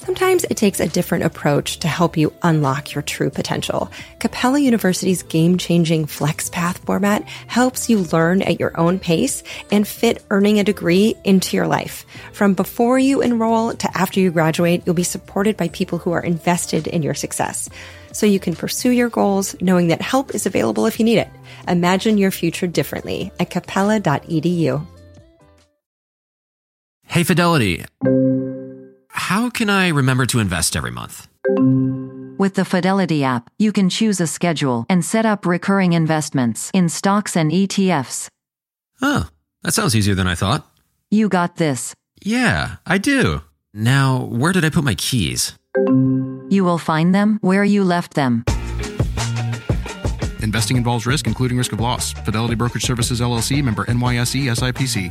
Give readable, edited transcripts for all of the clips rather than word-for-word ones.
Sometimes it takes a different approach to help you unlock your true potential. Capella University's game-changing FlexPath format helps you learn at your own pace and fit earning a degree into your life. From before you enroll to after you graduate, you'll be supported by people who are invested in your success. So you can pursue your goals knowing that help is available if you need it. Imagine your future differently at capella.edu. Hey, Fidelity. How can I remember to invest every month? With the Fidelity app, you can choose a schedule and set up recurring investments in stocks and ETFs. Oh, that sounds easier than I thought. You got this. Yeah, I do. Now, where did I put my keys? You will find them where you left them. Investing involves risk, including risk of loss. Fidelity Brokerage Services, LLC, member NYSE, SIPC.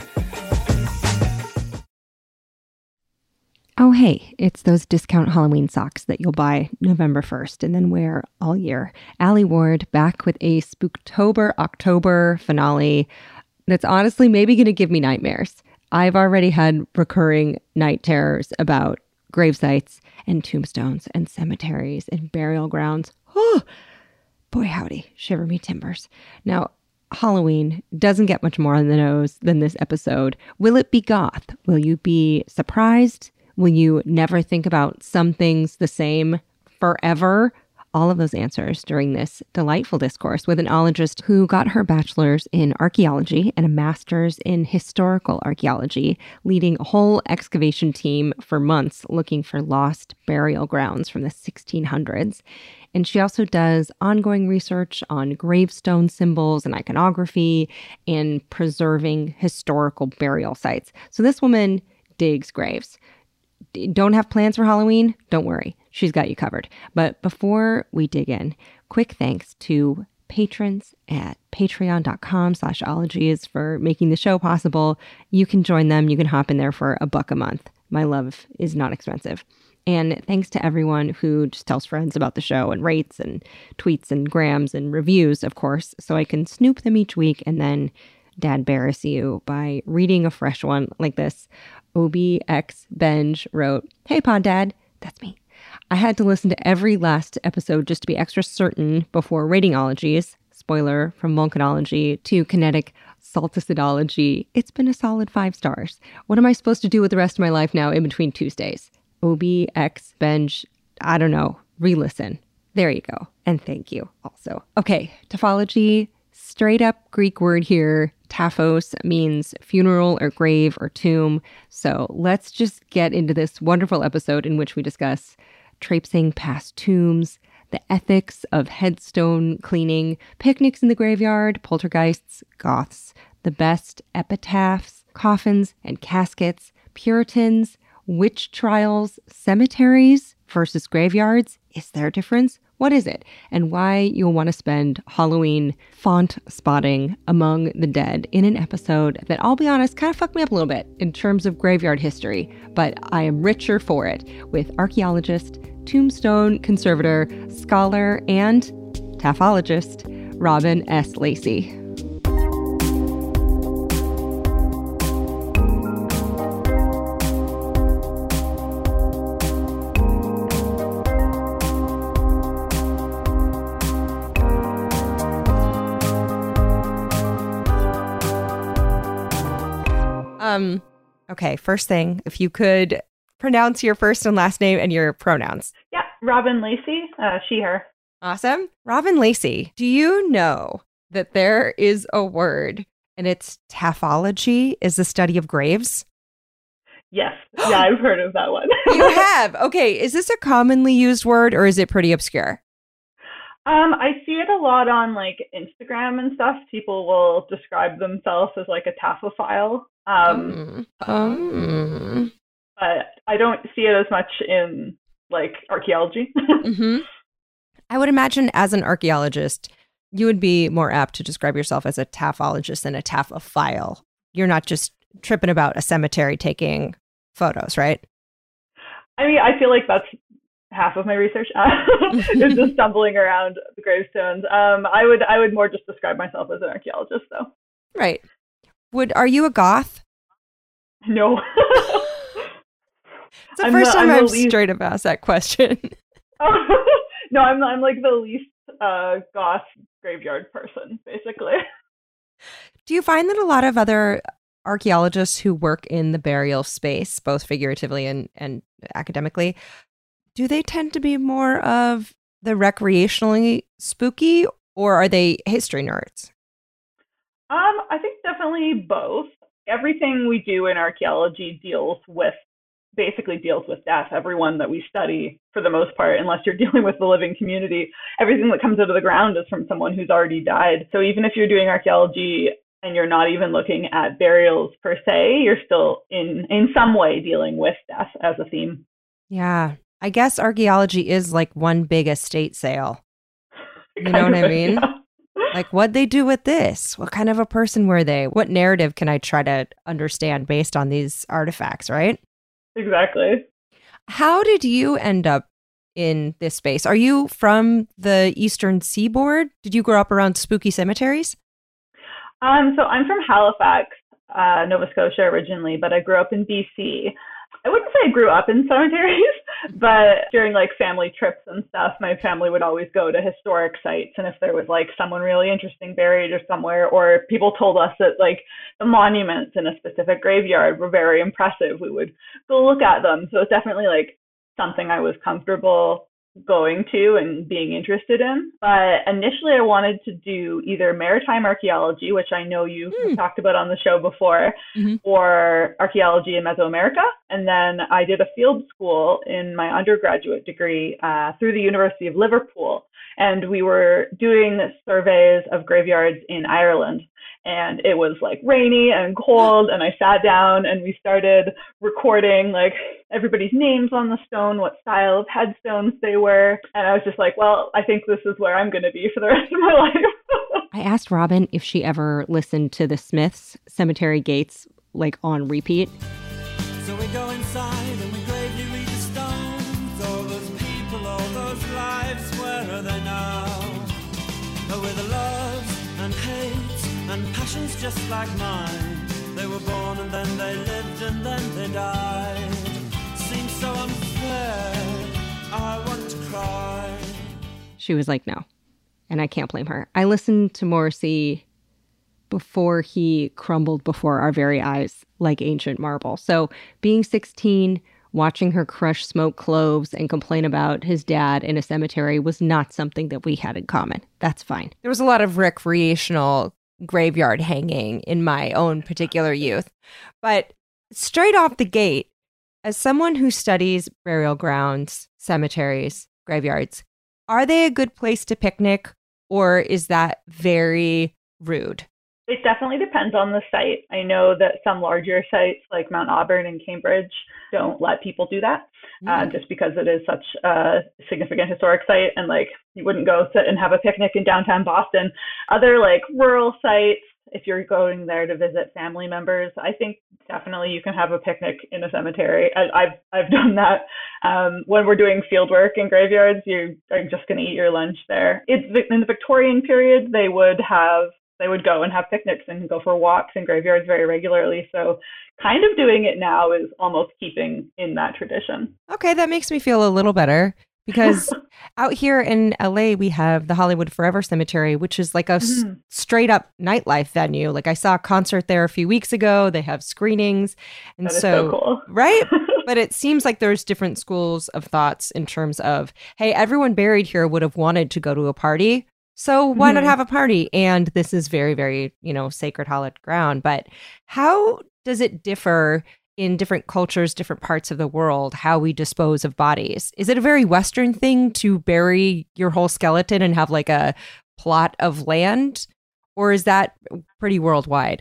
Oh, hey, it's those discount Halloween socks that you'll buy November 1st and then wear all year. Allie Ward back with a Spooktober October finale that's honestly maybe going to give me nightmares. I've already had recurring night terrors about grave sites and tombstones and cemeteries and burial grounds. Oh, boy howdy, shiver me timbers. Now, Halloween doesn't get much more on the nose than this episode. Will it be goth? Will you be surprised? Will you never think about some things the same forever? All of those answers during this delightful discourse with an ologist who got her bachelor's in archaeology and a master's in historical archaeology, leading a whole excavation team for months looking for lost burial grounds from the 1600s. And she also does ongoing research on gravestone symbols and iconography and preserving historical burial sites. So this woman digs graves. Don't have plans for Halloween? Don't worry. She's got you covered. But before we dig in, quick thanks to patrons at patreon.com/ologies for making the show possible. You can join them. You can hop in there for $1 a month. My love is not expensive. And thanks to everyone who just tells friends about the show and rates and tweets and grams and reviews, of course, so I can snoop them each week and then dad-barrass you by reading a fresh one like this. OBX Benj wrote, "Hey Pod Dad," that's me. "I had to listen to every last episode just to be extra certain before rating ologies. Spoiler, from Vulcanology to Kinetic Salticidology. It's been a solid 5 stars. What am I supposed to do with the rest of my life now in between Tuesdays?" OBX Benj, I don't know, re-listen. There you go. And thank you also. Okay, taphology, straight up Greek word here. Taphos means funeral or grave or tomb. So let's just get into this wonderful episode in which we discuss traipsing past tombs, the ethics of headstone cleaning, picnics in the graveyard, poltergeists, goths, the best epitaphs, coffins and caskets, Puritans, witch trials, cemeteries versus graveyards. Is there a difference? What is it? And why you'll want to spend Halloween font spotting among the dead in an episode that, I'll be honest, kind of fucked me up a little bit in terms of graveyard history, but I am richer for it with archaeologist, tombstone conservator, scholar, and taphologist Robin S. Lacey. Okay, first thing, if you could pronounce your first and last name and your pronouns. Yeah, Robin Lacey, she, her. Awesome. Robin Lacey, do you know that there is a word and it's taphology is the study of graves? Yes. Yeah, I've heard of that one. You have? Okay, is this a commonly used word or is it pretty obscure? I see it a lot on like Instagram and stuff. People will describe themselves as like a taphophile. But I don't see it as much in like archaeology. Mm-hmm. I would imagine as an archaeologist, you would be more apt to describe yourself as a taphologist than a taphophile. You're not just tripping about a cemetery taking photos, right? I mean, I feel like that's half of my research is just stumbling around the gravestones. I would more just describe myself as an archaeologist, though. Right. Are you a goth? No. It's the first time I've straight up asked that question. Oh, no, I'm like the least goth graveyard person, basically. Do you find that a lot of other archaeologists who work in the burial space, both figuratively and academically, do they tend to be more of the recreationally spooky, or are they history nerds? I think definitely both. Everything we do in archaeology basically deals with death. Everyone that we study, for the most part, unless you're dealing with the living community, everything that comes out of the ground is from someone who's already died. So even if you're doing archaeology and you're not even looking at burials per se, you're still in some way dealing with death as a theme. Yeah. I guess archaeology is like one big estate sale. You know what I mean? Yeah. Like, what'd they do with this? What kind of a person were they? What narrative can I try to understand based on these artifacts, right? Exactly. How did you end up in this space? Are you from the Eastern Seaboard? Did you grow up around spooky cemeteries? So I'm from Halifax, Nova Scotia originally, but I grew up in BC. I wouldn't say I grew up in cemeteries, but during like family trips and stuff, my family would always go to historic sites. And if there was like someone really interesting buried or somewhere, or people told us that like the monuments in a specific graveyard were very impressive, we would go look at them. So it's definitely like something I was comfortable going to and being interested in. But initially I wanted to do either maritime archaeology, which I know you have talked about on the show before, or archaeology in Mesoamerica. And then I did a field school in my undergraduate degree through the University of Liverpool. And we were doing surveys of graveyards in Ireland. And it was like rainy and cold, and I sat down and we started recording like everybody's names on the stone, what style of headstones they were. And I was just like, well, I think this is where I'm going to be for the rest of my life. I asked Robin if she ever listened to the Smiths' Cemetery Gates like on repeat. So we go inside and we gravely read the stones. All those people, all those lives, where are they now? Oh, with the loves and hates and passions just like mine. They were born and then they lived and then they died. Seems so unfair, I want to cry. She was like, no. And I can't blame her. I listened to Morrissey before he crumbled before our very eyes like ancient marble. So being 16, watching her crush smoked cloves and complain about his dad in a cemetery was not something that we had in common. That's fine. There was a lot of recreational graveyard hanging in my own particular youth. But straight off the gate, as someone who studies burial grounds, cemeteries, graveyards, are they a good place to picnic, or is that very rude? It definitely depends on the site. I know that some larger sites like Mount Auburn and Cambridge don't let people do that just because it is such a significant historic site, and like you wouldn't go sit and have a picnic in downtown Boston. Other like rural sites, if you're going there to visit family members, I think definitely you can have a picnic in a cemetery. I've done that. When we're doing field work in graveyards, you are just going to eat your lunch there. It's in the Victorian period, they would go and have picnics and go for walks in graveyards very regularly. So kind of doing it now is almost keeping in that tradition. Okay, that makes me feel a little better, because out here in LA, we have the Hollywood Forever Cemetery, which is like a straight up nightlife venue. Like I saw a concert there a few weeks ago. They have screenings. And that is so cool. Right? But it seems like there's different schools of thoughts in terms of, hey, everyone buried here would have wanted to go to a party. So why not have a party? And this is very, very, sacred, hallowed ground. But how does it differ in different cultures, different parts of the world, how we dispose of bodies? Is it a very Western thing to bury your whole skeleton and have like a plot of land? Or is that pretty worldwide?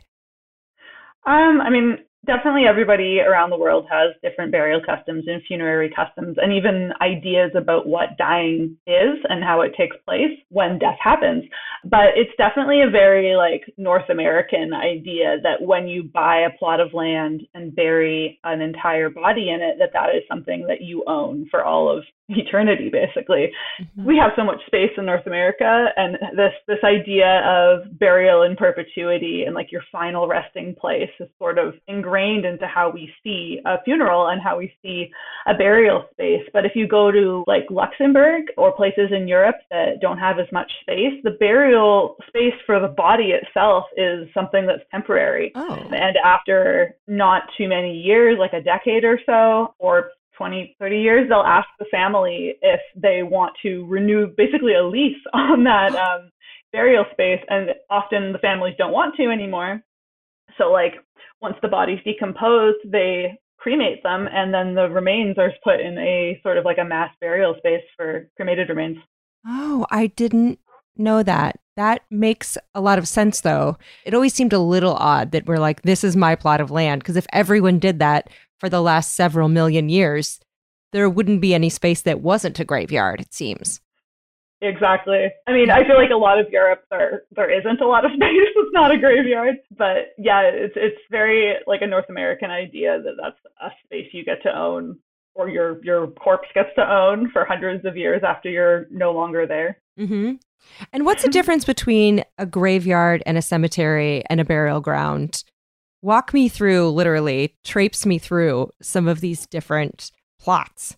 I mean, definitely everybody around the world has different burial customs and funerary customs, and even ideas about what dying is and how it takes place when death happens. But it's definitely a very like North American idea that when you buy a plot of land and bury an entire body in it, that is something that you own for all of eternity, basically. We have so much space in North America, and this idea of burial in perpetuity and like your final resting place is sort of ingrained ingrained into how we see a funeral and how we see a burial space. But if you go to like Luxembourg or places in Europe that don't have as much space, the burial space for the body itself is something that's temporary. Oh. And after not too many years, like a decade or so, or 20, 30 years, they'll ask the family if they want to renew basically a lease on that burial space. And often the families don't want to anymore. So like once the body's decomposed, they cremate them, and then the remains are put in a sort of like a mass burial space for cremated remains. Oh, I didn't know that. That makes a lot of sense, though. It always seemed a little odd that we're like, this is my plot of land, because if everyone did that for the last several million years, there wouldn't be any space that wasn't a graveyard, it seems. Exactly. I mean, I feel like a lot of Europe, there isn't a lot of space. It's not a graveyard. But yeah, it's very like a North American idea that that's a space you get to own, or your corpse gets to own for hundreds of years after you're no longer there. Mm-hmm. And what's the difference between a graveyard and a cemetery and a burial ground? Walk me through, literally, traipse me through some of these different plots.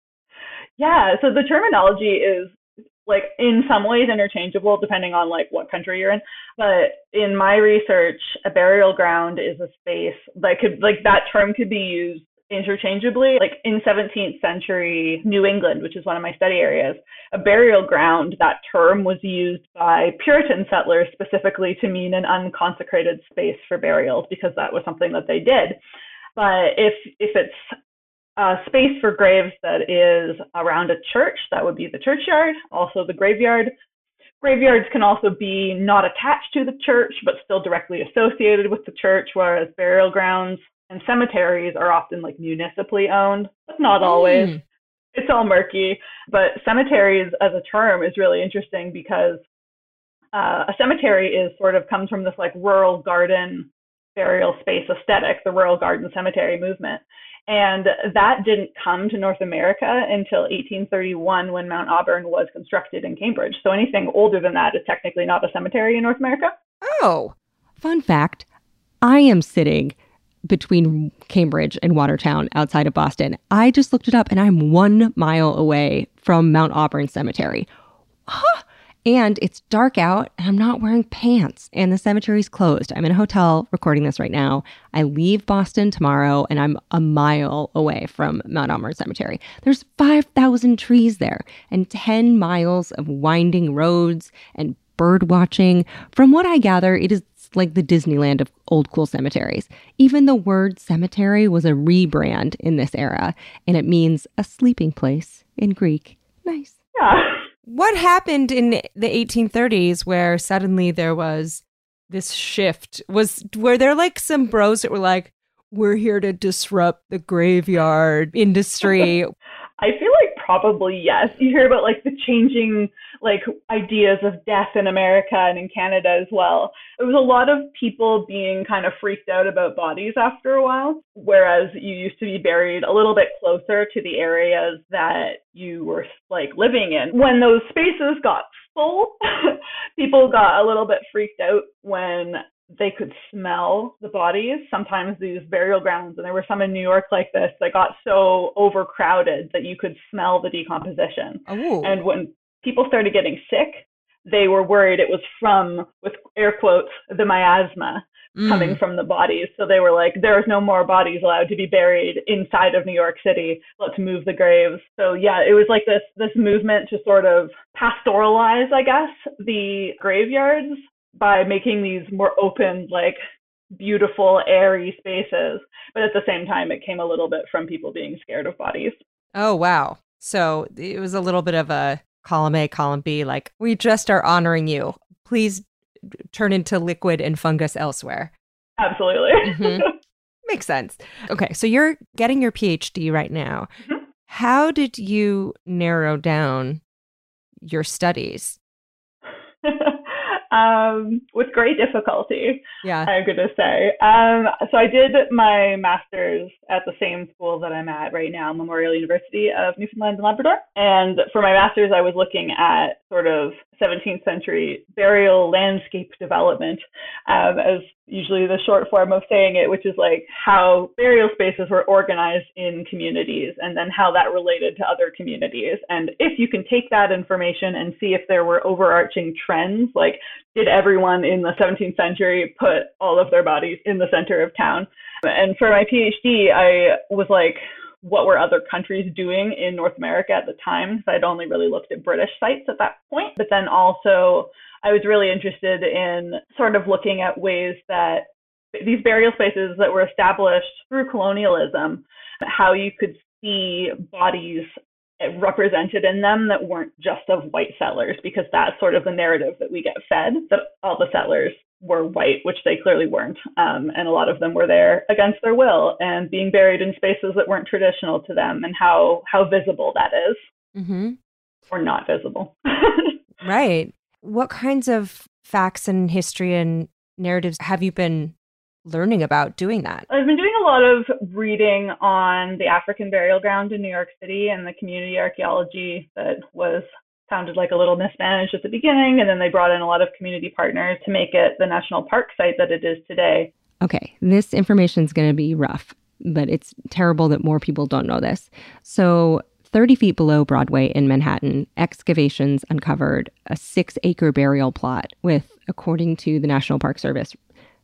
Yeah, so the terminology is like in some ways interchangeable depending on like what country you're in. But in my research, a burial ground is a space that could, like, that term could be used interchangeably. Like in 17th century New England, which is one of my study areas, a burial ground, that term was used by Puritan settlers specifically to mean an unconsecrated space for burials, because that was something that they did. But if it's a space for graves that is around a church, that would be the churchyard, also the graveyard. Graveyards can also be not attached to the church, but still directly associated with the church, whereas burial grounds and cemeteries are often like municipally owned, but not always. It's all murky. But cemeteries as a term is really interesting because a cemetery is sort of comes from this like rural garden burial space aesthetic, the rural garden cemetery movement. And that didn't come to North America until 1831 when Mount Auburn was constructed in Cambridge. So anything older than that is technically not a cemetery in North America. Oh, Fun fact, I am sitting between Cambridge and Watertown outside of Boston. I just looked it up and I'm 1 mile away from Mount Auburn Cemetery. Huh. And it's dark out and I'm not wearing pants and the cemetery's closed. I'm in a hotel recording this right now. I leave Boston tomorrow and I'm 1 mile away from Mount Auburn Cemetery. There's 5,000 trees there and 10 miles of winding roads and bird watching. From what I gather, it is like the Disneyland of old cool cemeteries. Even the word cemetery was a rebrand in this era, and it means a sleeping place in Greek. Nice. Yeah. what happened in the 1830s where suddenly there was this shift? Were there like some bros that were like, we're here to disrupt the graveyard industry? I feel like probably yes. You hear about like the changing like ideas of death in America and in Canada as well. It was a lot of people being kind of freaked out about bodies after a while, whereas you used to be buried a little bit closer to the areas that you were like living in. When those spaces got full, people got a little bit freaked out when they could smell the bodies. Sometimes these burial grounds, and there were some in New York like this, that got so overcrowded that you could smell the decomposition. Oh. And when people started getting sick, they were worried it was from, with air quotes, the miasma coming from the bodies. So they were like, there's no more bodies allowed to be buried inside of New York City. Let's move the graves. So yeah, it was like this movement to sort of pastoralize, I guess, the graveyards by making these more open, like beautiful, airy spaces. But at the same time, it came a little bit from people being scared of bodies. Oh, wow. So it was a little bit of a column A, column B, like, we just are honoring you. Please turn into liquid and fungus elsewhere. Absolutely. Mm-hmm. Makes sense. Okay, so you're getting your PhD right now. Mm-hmm. How did you narrow down your studies? With great difficulty, Yeah. I'm going to say. So I did my master's at the same school that I'm at right now, Memorial University of Newfoundland and Labrador. And for my master's, I was looking at sort of 17th century burial landscape development, as usually the short form of saying it, which is like how burial spaces were organized in communities and then how that related to other communities. And if you can take that information and see if there were overarching trends, like did everyone in the 17th century put all of their bodies in the center of town? And for my PhD, I was like, what were other countries doing in North America at the time? So I'd only really looked at British sites at that point. But then also I was really interested in sort of looking at ways that these burial spaces that were established through colonialism, how you could see bodies represented in them that weren't just of white settlers, because that's sort of the narrative that we get fed, that all the settlers were white, which they clearly weren't. And a lot of them were there against their will and being buried in spaces that weren't traditional to them, and how visible that is, or not visible. Right. What kinds of facts and history and narratives have you been learning about doing that? I've been doing a lot of reading on the African burial ground in New York City and the community archaeology that sounded like a little mismanaged at the beginning, and then they brought in a lot of community partners to make it the national park site that it is today. Okay, this information is going to be rough, but it's terrible that more people don't know this. So 30 feet below Broadway in Manhattan, excavations uncovered a 6-acre burial plot with, according to the National Park Service,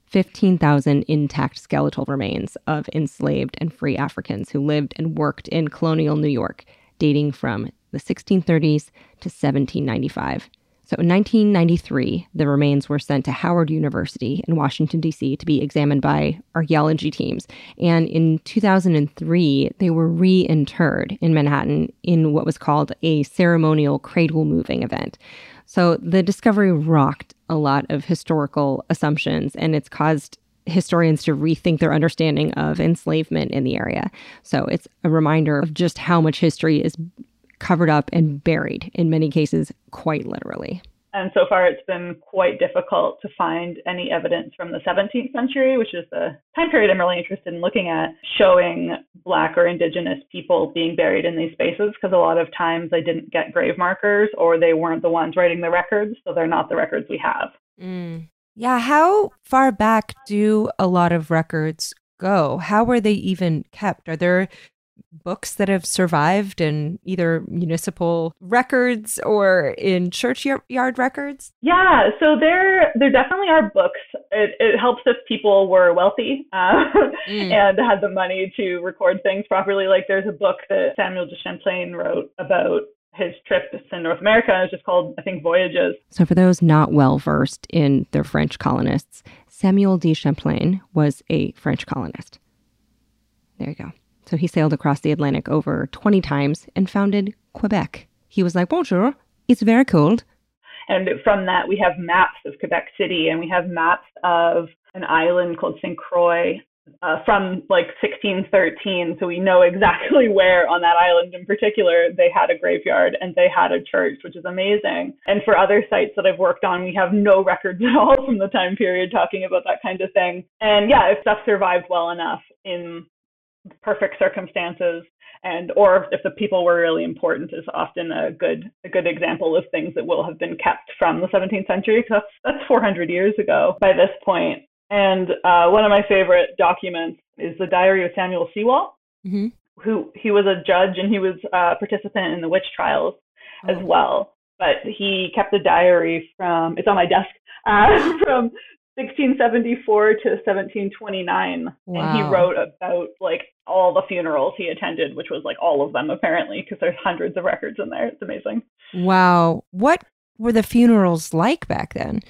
15,000 intact skeletal remains of enslaved and free Africans who lived and worked in colonial New York, dating from the 1630s to 1795. So in 1993, the remains were sent to Howard University in Washington, D.C. to be examined by archaeology teams. And in 2003, they were reinterred in Manhattan in what was called a ceremonial cradle moving event. So the discovery rocked a lot of historical assumptions, and it's caused historians to rethink their understanding of enslavement in the area. So it's a reminder of just how much history is covered up and buried, in many cases, quite literally. And so far, it's been quite difficult to find any evidence from the 17th century, which is the time period I'm really interested in looking at, showing Black or Indigenous people being buried in these spaces, because a lot of times they didn't get grave markers, or they weren't the ones writing the records, so they're not the records we have. Yeah, how far back do a lot of records go? How were they even kept? Are there books that have survived in either municipal records or in churchyard records? Yeah, so there definitely are books. It helps if people were wealthy and had the money to record things properly. Like there's a book that Samuel de Champlain wrote about his trip to North America. It's just called, I think, Voyages. So for those not well versed in the French colonists, Samuel de Champlain was a French colonist. There you go. So he sailed across the Atlantic over 20 times and founded Quebec. He was like, bonjour, it's very cold. And from that, we have maps of Quebec City, and we have maps of an island called St. Croix from like 1613. So we know exactly where on that island in particular they had a graveyard and they had a church, which is amazing. And for other sites that I've worked on, we have no records at all from the time period talking about that kind of thing. And yeah, if stuff survived well enough in perfect circumstances, and or if the people were really important, is often a good example of things that will have been kept from the 17th century, because that's 400 years ago by this point. And one of my favorite documents is the Diary of Samuel Sewall, who he was a judge and he was a participant in the witch trials as well. But he kept a diary from, it's on my desk, from 1674 to 1729. Wow. And he wrote about like all the funerals he attended, which was like all of them apparently, because there's hundreds of records in there. It's amazing. Wow. What were the funerals like back then?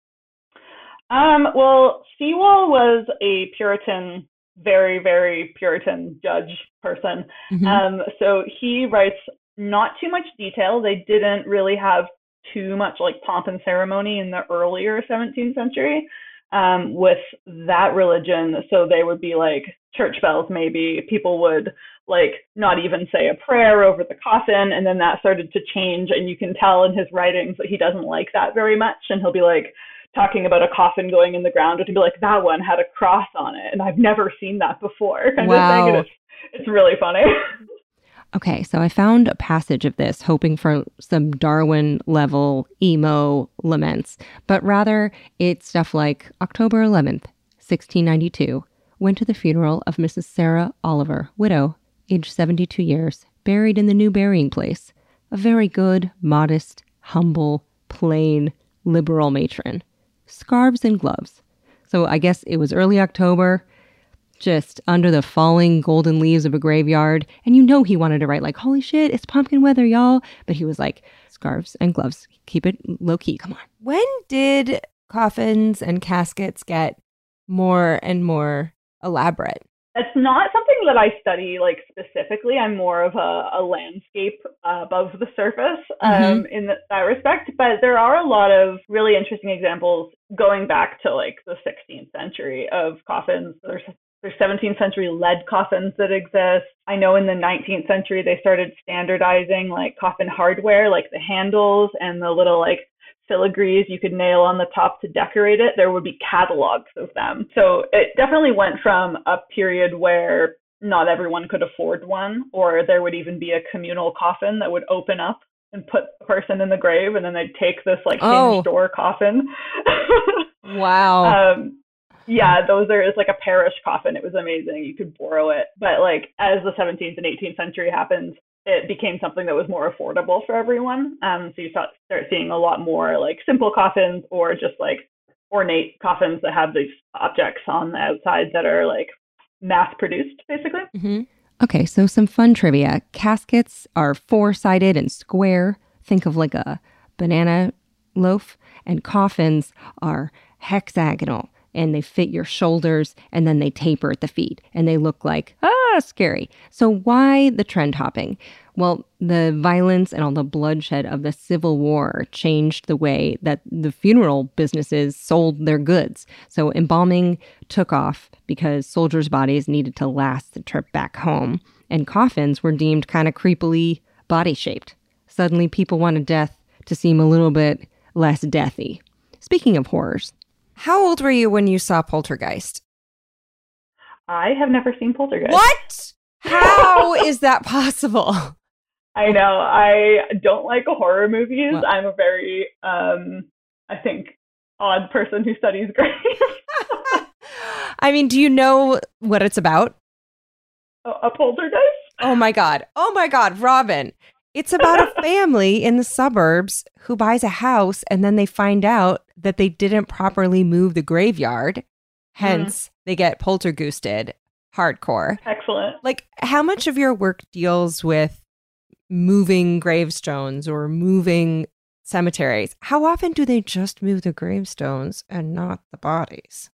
Well, Sewall was a Puritan, very, very Puritan judge person. So he writes not too much detail. They didn't really have too much like pomp and ceremony in the earlier 17th century with that religion. So they would be like church bells, maybe. People would like not even say a prayer over the coffin. And then that started to change. And you can tell in his writings that he doesn't like that very much. And he'll be like talking about a coffin going in the ground, and he'll be like, that one had a cross on it. And I've never seen that before. Kind of thing. And it's really funny. Okay, so I found a passage of this hoping for some Darwin-level emo laments, but rather it's stuff like October 11th, 1692, went to the funeral of Mrs. Sarah Oliver, widow, aged 72 years, buried in the new burying place. A very good, modest, humble, plain, liberal matron. Scarves and gloves. So I guess it was early October, just under the falling golden leaves of a graveyard. And you know he wanted to write like, holy shit, it's pumpkin weather, y'all. But he was like, scarves and gloves. Keep it low key. Come on. When did coffins and caskets get more and more elaborate? It's not something that I study like specifically. I'm more of a landscape above the surface in that respect. But there are a lot of really interesting examples going back to like the 16th century of coffins. There's 17th century lead coffins that exist. I know in the 19th century they started standardizing like coffin hardware, like the handles and the little like filigrees you could nail on the top to decorate it. There would be catalogs of them. So it definitely went from a period where not everyone could afford one, or there would even be a communal coffin that would open up and put a person in the grave, and then they'd take this like hinged door coffin. Wow. Yeah, it's like a parish coffin. It was amazing. You could borrow it. But like as the 17th and 18th century happened, it became something that was more affordable for everyone. So you start seeing a lot more like simple coffins or just like ornate coffins that have these objects on the outside that are like mass produced, basically. Mm-hmm. Okay, so some fun trivia. Caskets are four-sided and square. Think of like a banana loaf. And coffins are hexagonal. And they fit your shoulders, and then they taper at the feet, and they look like, scary. So why the trend hopping? Well, the violence and all the bloodshed of the Civil War changed the way that the funeral businesses sold their goods. So embalming took off because soldiers' bodies needed to last the trip back home, and coffins were deemed kind of creepily body-shaped. Suddenly, people wanted death to seem a little bit less deathy. Speaking of horrors, how old were you when you saw Poltergeist? I have never seen Poltergeist. What? How is that possible? I know. I don't like horror movies. Well, I'm a very, I think, odd person who studies graves. I mean, do you know what it's about? A poltergeist? Oh my God, Robin. It's about a family in the suburbs who buys a house and then they find out that they didn't properly move the graveyard. Hence, they get poltergeisted hardcore. Excellent. Like, how much of your work deals with moving gravestones or moving cemeteries? How often do they just move the gravestones and not the bodies?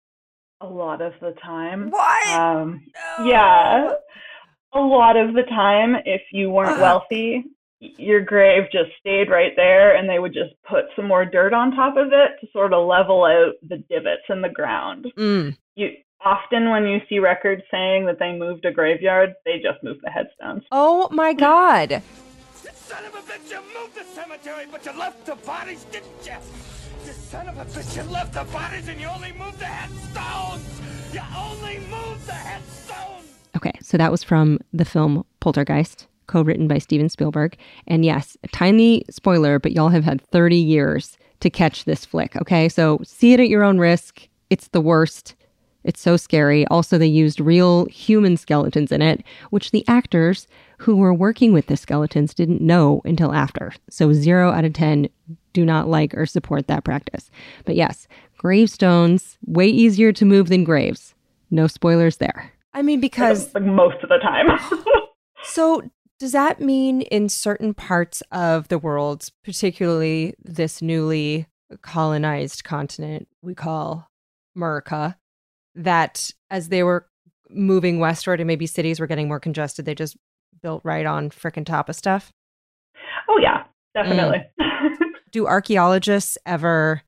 A lot of the time. What? No. Yeah. A lot of the time, if you weren't wealthy, your grave just stayed right there and they would just put some more dirt on top of it to sort of level out the divots in the ground. You often, when you see records saying that they moved a graveyard, they just moved the headstones. Oh my God. You son of a bitch, you moved the cemetery, but you left the bodies, didn't you? You son of a bitch, you left the bodies and you only moved the headstones! You only moved the headstones! Okay, so that was from the film Poltergeist, co-written by Steven Spielberg. And yes, a tiny spoiler, but y'all have had 30 years to catch this flick, okay? So see it at your own risk. It's the worst. It's so scary. Also, they used real human skeletons in it, which the actors who were working with the skeletons didn't know until after. So 0 out of 10 do not like or support that practice. But yes, gravestones, way easier to move than graves. No spoilers there. I mean, because like most of the time. So does that mean in certain parts of the world, particularly this newly colonized continent we call America, that as they were moving westward and maybe cities were getting more congested, they just built right on frickin' top of stuff? Oh, yeah, definitely. Do archaeologists ever,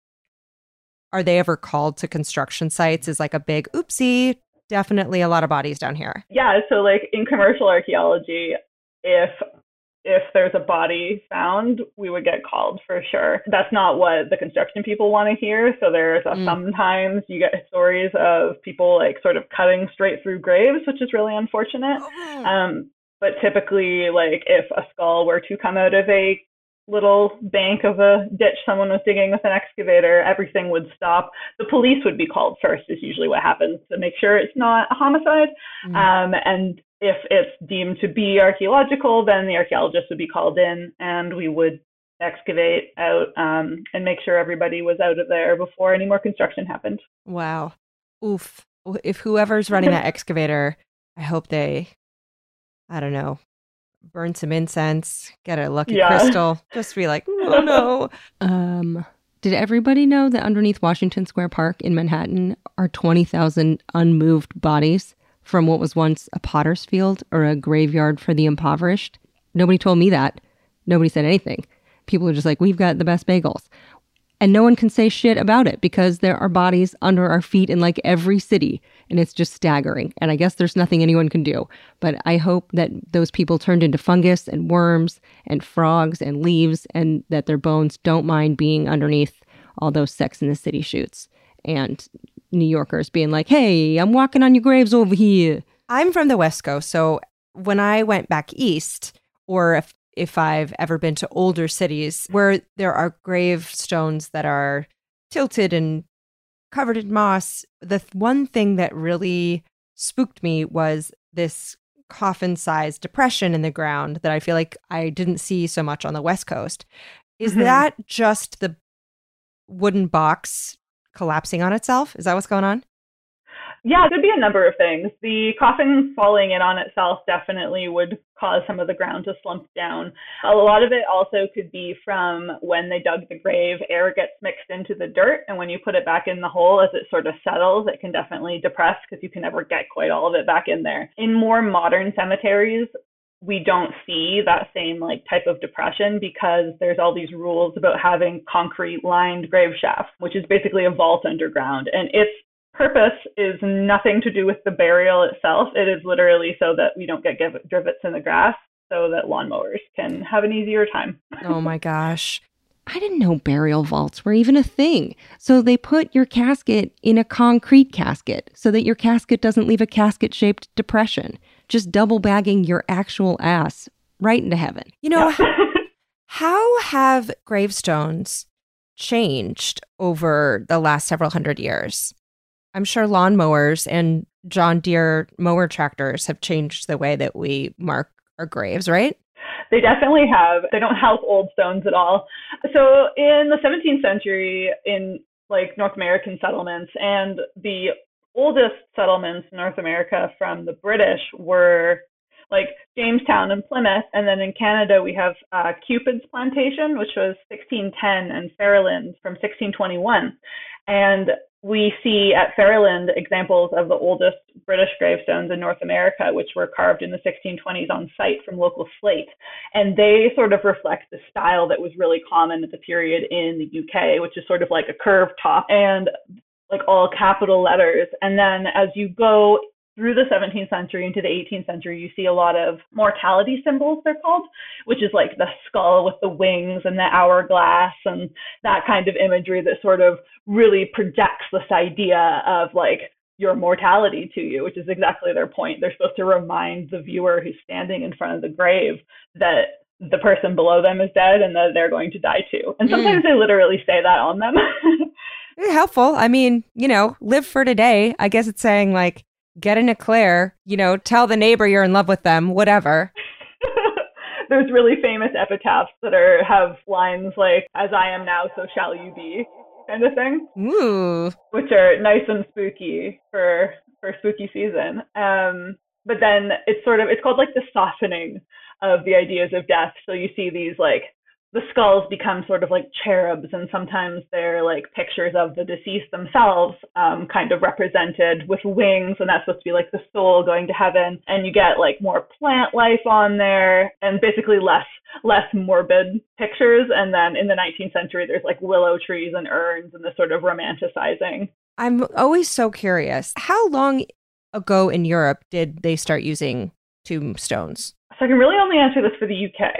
are they ever called to construction sites as like a big oopsie? Definitely a lot of bodies down here. Yeah, so like in commercial archaeology, if there's a body found, we would get called for sure. That's not what the construction people want to hear. So there's sometimes you get stories of people like sort of cutting straight through graves, which is really unfortunate. But typically, like if a skull were to come out of a little bank of a ditch someone was digging with an excavator, everything would stop. The police would be called first, is usually what happens, to make sure it's not a homicide. And if it's deemed to be archaeological, then the archaeologist would be called in, and we would excavate out and make sure everybody was out of there before any more construction happened. Wow. Oof. If whoever's running that excavator, I hope they, I don't know, burn some incense, get a lucky crystal, just be like, oh no. Did everybody know that underneath Washington Square Park in Manhattan are 20,000 unmoved bodies from what was once a potter's field or a graveyard for the impoverished? Nobody told me that. Nobody said anything. People are just like, we've got the best bagels. And no one can say shit about it because there are bodies under our feet in like every city. And it's just staggering. And I guess there's nothing anyone can do. But I hope that those people turned into fungus and worms and frogs and leaves, and that their bones don't mind being underneath all those Sex in the City shoots. And New Yorkers being like, hey, I'm walking on your graves over here. I'm from the West Coast. So when I went back east, or if I've ever been to older cities where there are gravestones that are tilted and covered in moss, the one thing that really spooked me was this coffin-sized depression in the ground that I feel like I didn't see so much on the West Coast. Is that just the wooden box collapsing on itself? Is that what's going on? Yeah, there'd be a number of things. The coffin falling in on itself definitely would cause some of the ground to slump down. A lot of it also could be from when they dug the grave, air gets mixed into the dirt, and when you put it back in the hole, as it sort of settles, it can definitely depress because you can never get quite all of it back in there. In more modern cemeteries, we don't see that same like type of depression because there's all these rules about having concrete lined grave shafts, which is basically a vault underground. And its purpose is nothing to do with the burial itself. It is literally so that we don't get drivets in the grass, so that lawnmowers can have an easier time. Oh my gosh. I didn't know burial vaults were even a thing. So they put your casket in a concrete casket so that your casket doesn't leave a casket-shaped depression. Just double bagging your actual ass right into heaven. You know, how have gravestones changed over the last several hundred years? I'm sure lawnmowers and John Deere mower tractors have changed the way that we mark our graves, right? They definitely have. They don't help old stones at all. So in the 17th century, in like North American settlements, and the oldest settlements in North America from the British were like Jamestown and Plymouth. And then in Canada, we have Cupid's Plantation, which was 1610, and Ferryland from 1621. And we see at Ferryland examples of the oldest British gravestones in North America, which were carved in the 1620s on site from local slate. And they sort of reflect the style that was really common at the period in the UK, which is sort of like a curved top and like all capital letters. And then as you go through the 17th century into the 18th century, you see a lot of mortality symbols, they're called, which is like the skull with the wings and the hourglass and that kind of imagery that sort of really projects this idea of like your mortality to you, which is exactly their point. They're supposed to remind the viewer who's standing in front of the grave that the person below them is dead and that they're going to die too. And sometimes they literally say that on them. Helpful. I mean, you know, live for today. I guess it's saying like, get an eclair, you know, tell the neighbor you're in love with them, whatever. There's really famous epitaphs that have lines like, as I am now, so shall you be, kind of thing. Ooh. Which are nice and spooky for spooky season. But then it's called like the softening of the ideas of death. So you see these like, the skulls become sort of like cherubs, and sometimes they're like pictures of the deceased themselves, kind of represented with wings, and that's supposed to be like the soul going to heaven. And you get like more plant life on there, and basically less morbid pictures. And then in the 19th century, there's like willow trees and urns and this sort of romanticizing. I'm always so curious. How long ago in Europe did they start using tombstones? So I can really only answer this for the UK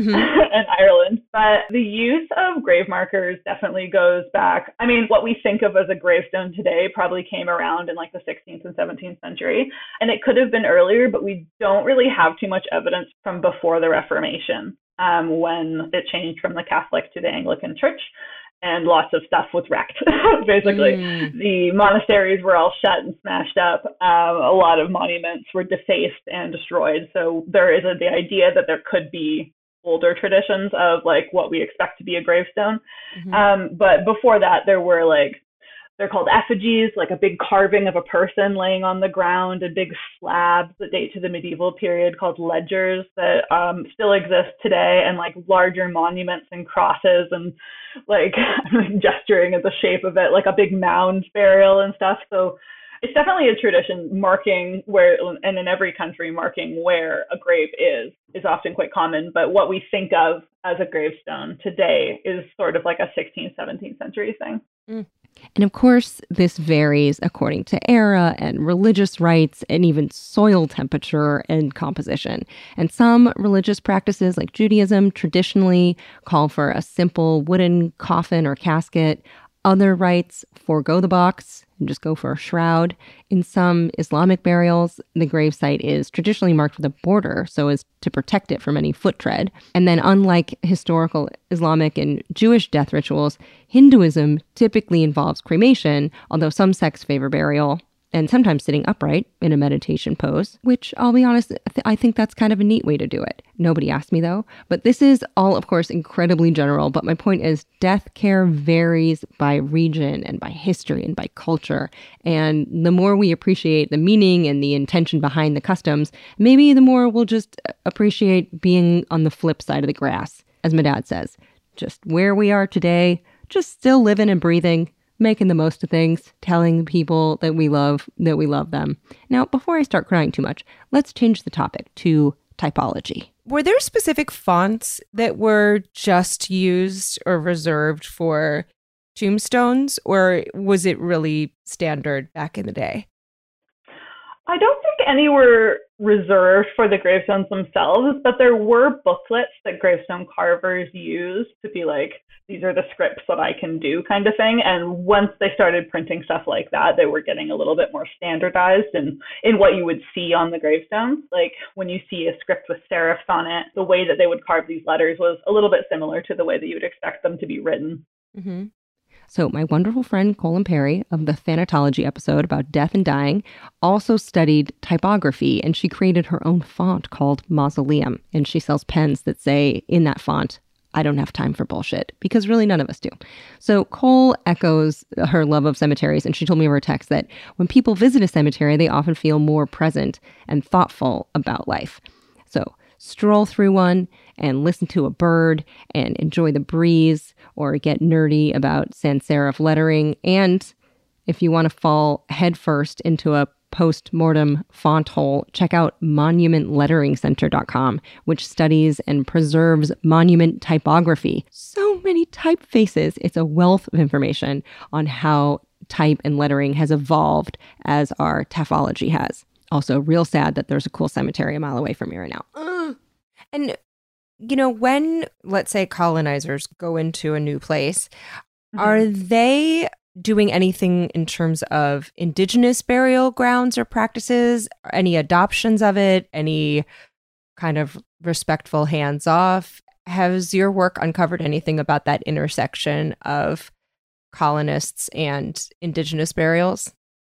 and Ireland, but the use of grave markers definitely goes back. I mean, what we think of as a gravestone today probably came around in like the 16th and 17th century, and it could have been earlier, but we don't really have too much evidence from before the Reformation, when it changed from the Catholic to the Anglican Church. And lots of stuff was wrecked. Basically, the monasteries were all shut and smashed up. A lot of monuments were defaced and destroyed. So there is the idea that there could be older traditions of like what we expect to be a gravestone. But before that, there were like, they're called effigies, like a big carving of a person laying on the ground, and big slabs that date to the medieval period called ledgers that still exist today, and like larger monuments and crosses and like gesturing at the shape of it, like a big mound burial and stuff. So it's definitely a tradition marking where, and in every country, marking where a grave is often quite common. But what we think of as a gravestone today is sort of like a 16th, 17th century thing. And of course, this varies according to era and religious rites and even soil temperature and composition. And some religious practices like Judaism traditionally call for a simple wooden coffin or casket. Other rites forego the box and just go for a shroud. In some Islamic burials, the gravesite is traditionally marked with a border so as to protect it from any foot tread. And then unlike historical Islamic and Jewish death rituals, Hinduism typically involves cremation, although some sects favor burial and sometimes sitting upright in a meditation pose, which I'll be honest, I think that's kind of a neat way to do it. Nobody asked me though. But this is all, of course, incredibly general. But my point is death care varies by region and by history and by culture. And the more we appreciate the meaning and the intention behind the customs, maybe the more we'll just appreciate being on the flip side of the grass, as my dad says. Just where we are today, just still living and breathing, making the most of things, telling people that we love them. Now, before I start crying too much, let's change the topic to typology. Were there specific fonts that were just used or reserved for tombstones, or was it really standard back in the day? I don't think any were reserved for the gravestones themselves, but there were booklets that gravestone carvers used to be like, these are the scripts that I can do kind of thing. And once they started printing stuff like that, they were getting a little bit more standardized in what you would see on the gravestones. Like when you see a script with serifs on it, the way that they would carve these letters was a little bit similar to the way that you would expect them to be written. Mm-hmm. So my wonderful friend Colin Perry of the Thanatology episode about death and dying also studied typography, and she created her own font called Mausoleum. And she sells pens that say in that font, I don't have time for bullshit, because really none of us do. So Cole echoes her love of cemeteries, and she told me in her text that when people visit a cemetery, they often feel more present and thoughtful about life. So stroll through one and listen to a bird and enjoy the breeze, or get nerdy about sans serif lettering. And if you want to fall headfirst into a post-mortem font hole, check out monumentletteringcenter.com, which studies and preserves monument typography. So many typefaces. It's a wealth of information on how type and lettering has evolved as our taphology has. Also, real sad that there's a cool cemetery a mile away from me right now. And, you know, when, let's say, colonizers go into a new place, are they doing anything in terms of indigenous burial grounds or practices, any adoptions of it, any kind of respectful hands-off? Has your work uncovered anything about that intersection of colonists and indigenous burials?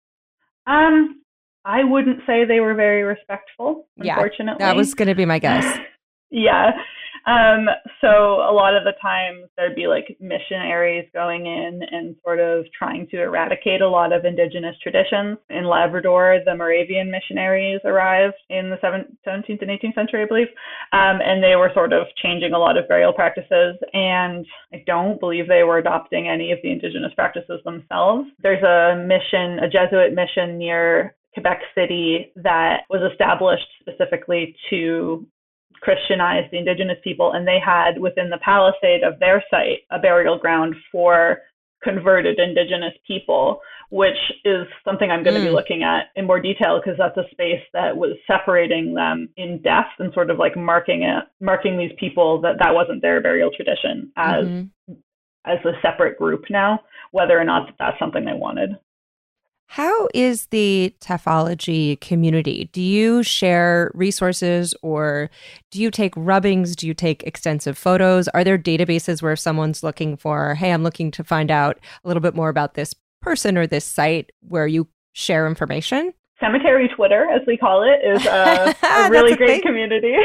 I wouldn't say they were very respectful, unfortunately. Yeah, that was going to be my guess. Yeah. So a lot of the times there'd be like missionaries going in and sort of trying to eradicate a lot of indigenous traditions. In Labrador, the Moravian missionaries arrived in the 17th and 18th century, I believe. And they were sort of changing a lot of burial practices. And I don't believe they were adopting any of the indigenous practices themselves. There's a mission, a Jesuit mission near Quebec City that was established specifically to Christianize the indigenous people, and they had within the palisade of their site a burial ground for converted Indigenous people, which is something I'm going to be looking at in more detail, because that's a space that was separating them in death and sort of like marking these people that wasn't their burial tradition as a separate group now, whether or not that's something they wanted. How is the TEFology community? Do you share resources, or do you take rubbings? Do you take extensive photos? Are there databases where if someone's looking for, hey, I'm looking to find out a little bit more about this person or this site, where you share information? Cemetery Twitter, as we call it, is a really great community.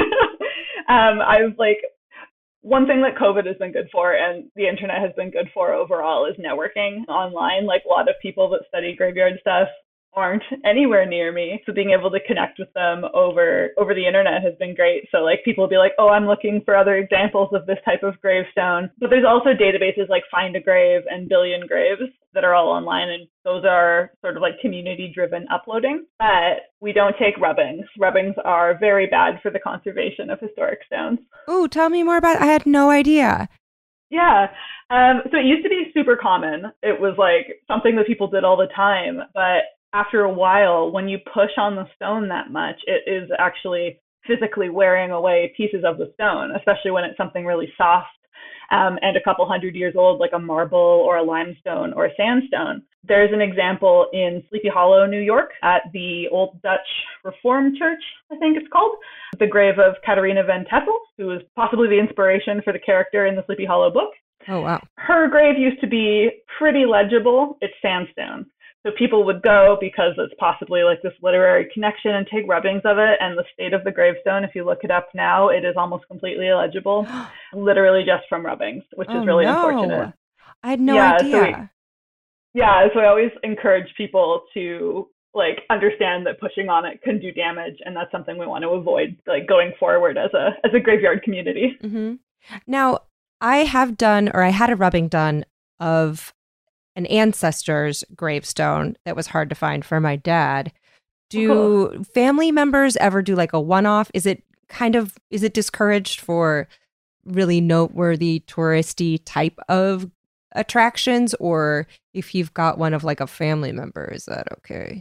One thing that COVID has been good for, and the internet has been good for overall, is networking online. Like, a lot of people that study graveyard stuff aren't anywhere near me. So being able to connect with them over the internet has been great. So like, people will be like, oh, I'm looking for other examples of this type of gravestone. But there's also databases like Find a Grave and Billion Graves that are all online. And those are sort of like community driven uploading. But we don't take rubbings. Rubbings are very bad for the conservation of historic stones. Oh, tell me more about it. I had no idea. Yeah. So it used to be super common. It was like something that people did all the time. But after a while, when you push on the stone that much, it is actually physically wearing away pieces of the stone, especially when it's something really soft and a couple hundred years old, like a marble or a limestone or a sandstone. There's an example in Sleepy Hollow, New York, at the Old Dutch Reformed Church, I think it's called, the grave of Catharina van Tessel, who was possibly the inspiration for the character in the Sleepy Hollow book. Oh, wow. Her grave used to be pretty legible. It's sandstone. So people would go because it's possibly like this literary connection and take rubbings of it. And the state of the gravestone, if you look it up now, it is almost completely illegible, literally just from rubbings, which is really unfortunate. I had no idea. So I always encourage people to like understand that pushing on it can do damage, and that's something we want to avoid, like going forward as a graveyard community. Mm-hmm. Now, I had a rubbing done of an ancestor's gravestone that was hard to find for my dad. Do family members ever do like a one-off? Is it discouraged for really noteworthy touristy type of attractions, or if you've got one of like a family member, is that okay?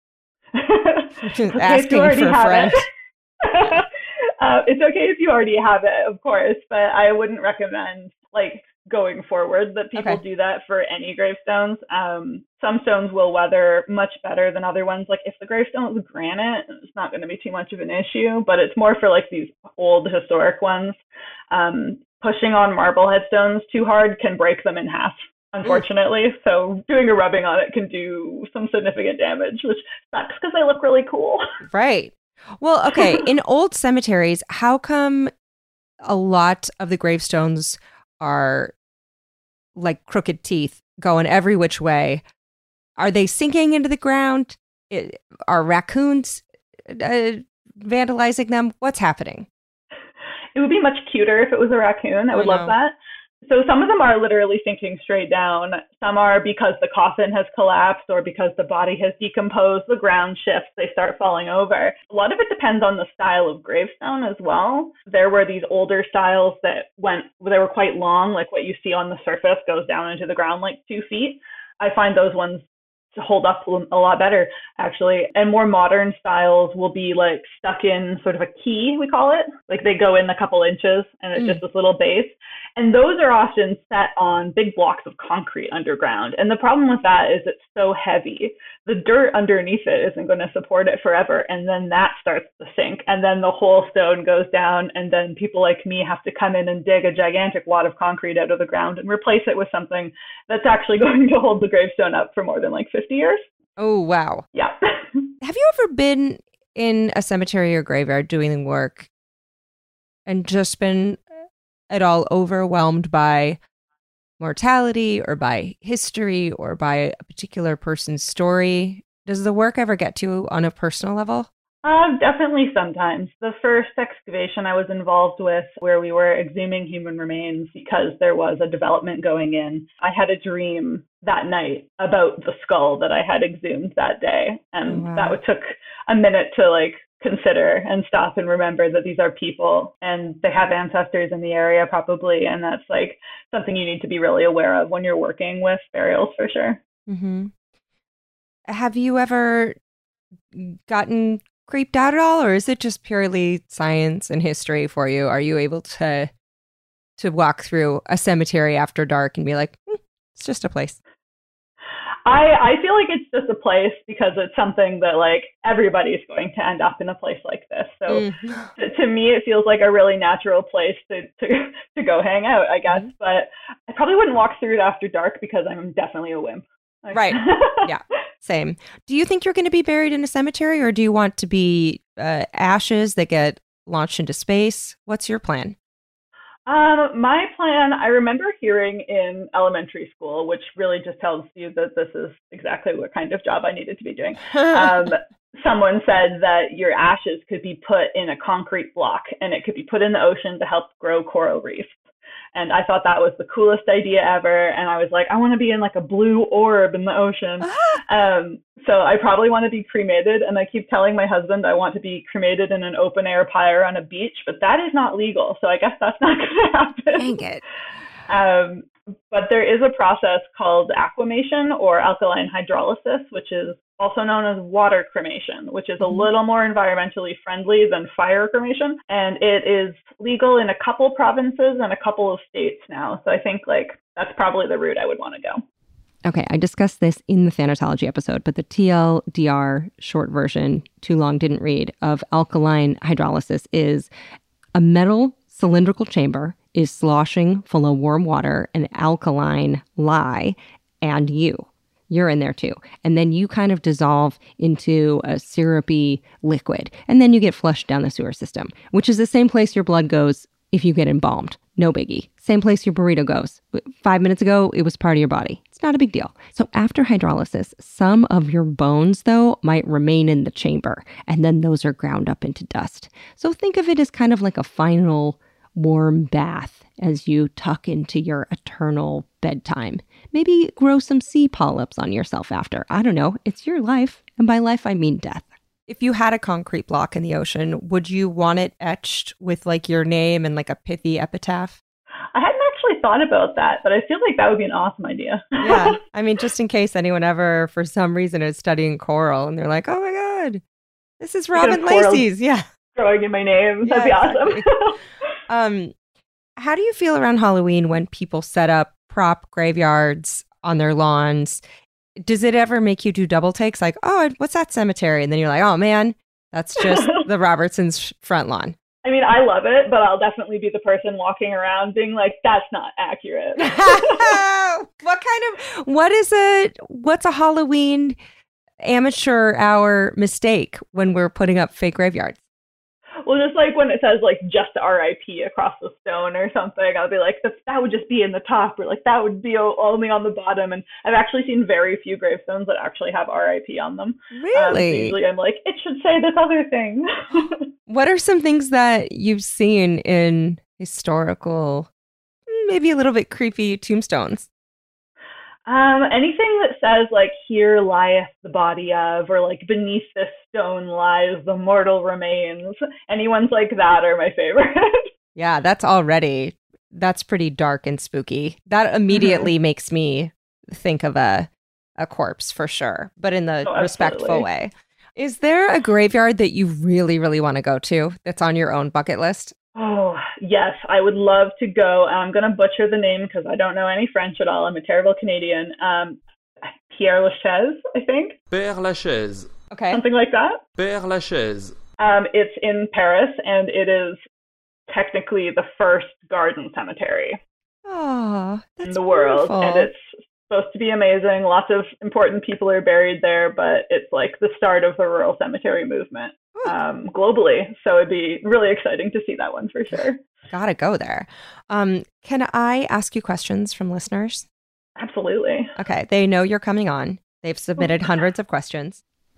Asking for a friend. It's okay if you already have it, of course, but I wouldn't recommend like going forward that people do that for any gravestones. Some stones will weather much better than other ones. Like if the gravestone is granite, it's not going to be too much of an issue, but it's more for like these old historic ones. Pushing on marble headstones too hard can break them in half, unfortunately. So doing a rubbing on it can do some significant damage, which sucks because they look really cool. Right. Well, okay. In old cemeteries, how come a lot of the gravestones are like crooked teeth going every which way? Are they sinking into the ground? Are raccoons vandalizing them? What's happening? It would be much cuter if it was a raccoon. I would love that. So some of them are literally sinking straight down. Some are because the coffin has collapsed or because the body has decomposed, the ground shifts, they start falling over. A lot of it depends on the style of gravestone as well. There were these older styles they were quite long, like what you see on the surface goes down into the ground like 2 feet. I find those ones to hold up a lot better, actually. And more modern styles will be like stuck in sort of a key, we call it. Like they go in a couple inches and it's just this little base. And those are often set on big blocks of concrete underground. And the problem with that is it's so heavy. The dirt underneath it isn't going to support it forever. And then that starts to sink. And then the whole stone goes down. And then people like me have to come in and dig a gigantic wad of concrete out of the ground and replace it with something that's actually going to hold the gravestone up for more than like 50 years. Oh, wow. Yeah. Have you ever been in a cemetery or graveyard doing work and just been at all overwhelmed by mortality or by history or by a particular person's story? Does the work ever get to you on a personal level? Definitely sometimes. The first excavation I was involved with, where we were exhuming human remains because there was a development going in, I had a dream that night about the skull that I had exhumed that day. And Wow. that took a minute to like consider and stop and remember that these are people and they have ancestors in the area probably. And that's like something you need to be really aware of when you're working with burials for sure. Mm-hmm. Have you ever gotten creeped out at all, or is it just purely science and history for you? Are you able to walk through a cemetery after dark and be like, it's just a place? I feel like it's just a place because it's something that like everybody's going to end up in a place like this. So to me, it feels like a really natural place to go hang out, I guess. But I probably wouldn't walk through it after dark because I'm definitely a wimp. Right. Yeah. Same. Do you think you're going to be buried in a cemetery, or do you want to be ashes that get launched into space? What's your plan? My plan, I remember hearing in elementary school, which really just tells you that this is exactly what kind of job I needed to be doing. Someone said that your ashes could be put in a concrete block and it could be put in the ocean to help grow coral reefs. And I thought that was the coolest idea ever. And I was like, I want to be in like a blue orb in the ocean. So I probably want to be cremated. And I keep telling my husband I want to be cremated in an open air pyre on a beach, but that is not legal. So I guess that's not going to happen. Dang it. But there is a process called aquamation or alkaline hydrolysis, which is also known as water cremation, which is a little more environmentally friendly than fire cremation. And it is legal in a couple provinces and a couple of states now. So I think like that's probably the route I would want to go. Okay, I discussed this in the Thanatology episode, but the TLDR short version, too long didn't read, of alkaline hydrolysis is a metal cylindrical chamber is sloshing full of warm water, an alkaline lye, and you're in there too. And then you kind of dissolve into a syrupy liquid. And then you get flushed down the sewer system, which is the same place your blood goes if you get embalmed. No biggie. Same place your burrito goes. 5 minutes ago, it was part of your body. It's not a big deal. So after hydrolysis, some of your bones, though, might remain in the chamber. And then those are ground up into dust. So think of it as kind of like a final warm bath as you tuck into your eternal bedtime. Maybe grow some sea polyps on yourself after. I don't know. It's your life. And by life, I mean death. If you had a concrete block in the ocean, would you want it etched with like your name and like a pithy epitaph? I hadn't actually thought about that, but I feel like that would be an awesome idea. Yeah. I mean, just in case anyone ever, for some reason, is studying coral and they're like, oh my God, this is Robin Lacey's. Yeah. Growing in my name. That'd be exactly. awesome. How do you feel around Halloween when people set up prop graveyards on their lawns? Does it ever make you do double takes? Like, oh, what's that cemetery? And then you're like, oh man, that's just the Robertsons' front lawn. I mean, I love it, but I'll definitely be the person walking around being like, that's not accurate. What's a Halloween amateur hour mistake when we're putting up fake graveyards? Well, just like when it says like just RIP across the stone or something, I'll be like, that would just be in the top, or like that would be only on the bottom. And I've actually seen very few gravestones that actually have RIP on them. Really? So usually I'm like, it should say this other thing. What are some things that you've seen in historical, maybe a little bit creepy tombstones? Anything that says like, here lieth the body of, or like beneath this stone lies the mortal remains. Any ones like that are my favorite. Yeah, that's pretty dark and spooky. That immediately makes me think of a corpse for sure, but in the respectful way. Is there a graveyard that you really, really want to go to that's on your own bucket list? Oh, yes, I would love to go. I'm going to butcher the name because I don't know any French at all. I'm a terrible Canadian. Père Lachaise, I think. Père Lachaise. Okay. Something like that. Père Lachaise. It's in Paris, and it is technically the first garden cemetery in the world. beautiful. And it's supposed to be amazing. Lots of important people are buried there, but it's like the start of the rural cemetery movement. Globally. So it'd be really exciting to see that one for sure. Gotta go there. Can I ask you questions from listeners? Absolutely. Okay. They know you're coming on. They've submitted hundreds of questions.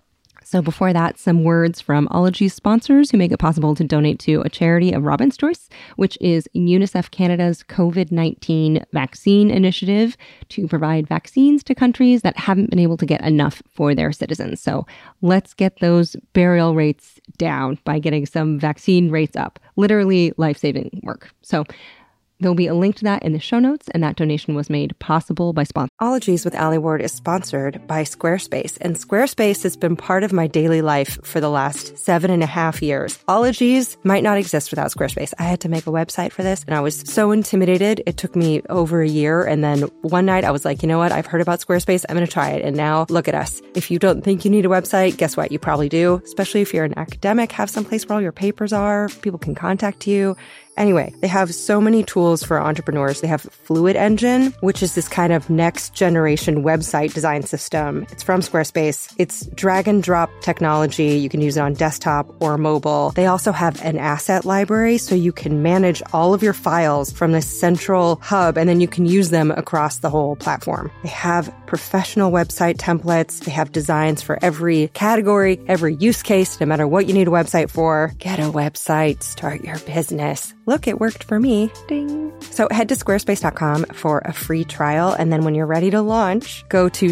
So before that, some words from Ologies sponsors who make it possible to donate to a charity of Robin's choice, which is UNICEF Canada's COVID-19 vaccine initiative to provide vaccines to countries that haven't been able to get enough for their citizens. So let's get those burial rates down by getting some vaccine rates up. Literally life-saving work. So there'll be a link to that in the show notes, and that donation was made possible by sponsors. Ologies with Ali Ward is sponsored by Squarespace, and Squarespace has been part of my daily life for the last 7.5 years. Ologies might not exist without Squarespace. I had to make a website for this, and I was so intimidated. It took me over a year, and then one night I was like, you know what? I've heard about Squarespace. I'm going to try it, and now look at us. If you don't think you need a website, guess what? You probably do, especially if you're an academic, have some place where all your papers are, people can contact you. Anyway, they have so many tools for entrepreneurs. They have Fluid Engine, which is this kind of next generation website design system. It's from Squarespace. It's drag and drop technology. You can use it on desktop or mobile. They also have an asset library, so you can manage all of your files from this central hub, and then you can use them across the whole platform. They have professional website templates. They have designs for every category, every use case, no matter what you need a website for. Get a website, start your business. Look, it worked for me. Ding. So head to squarespace.com for a free trial. And then when you're ready to launch, go to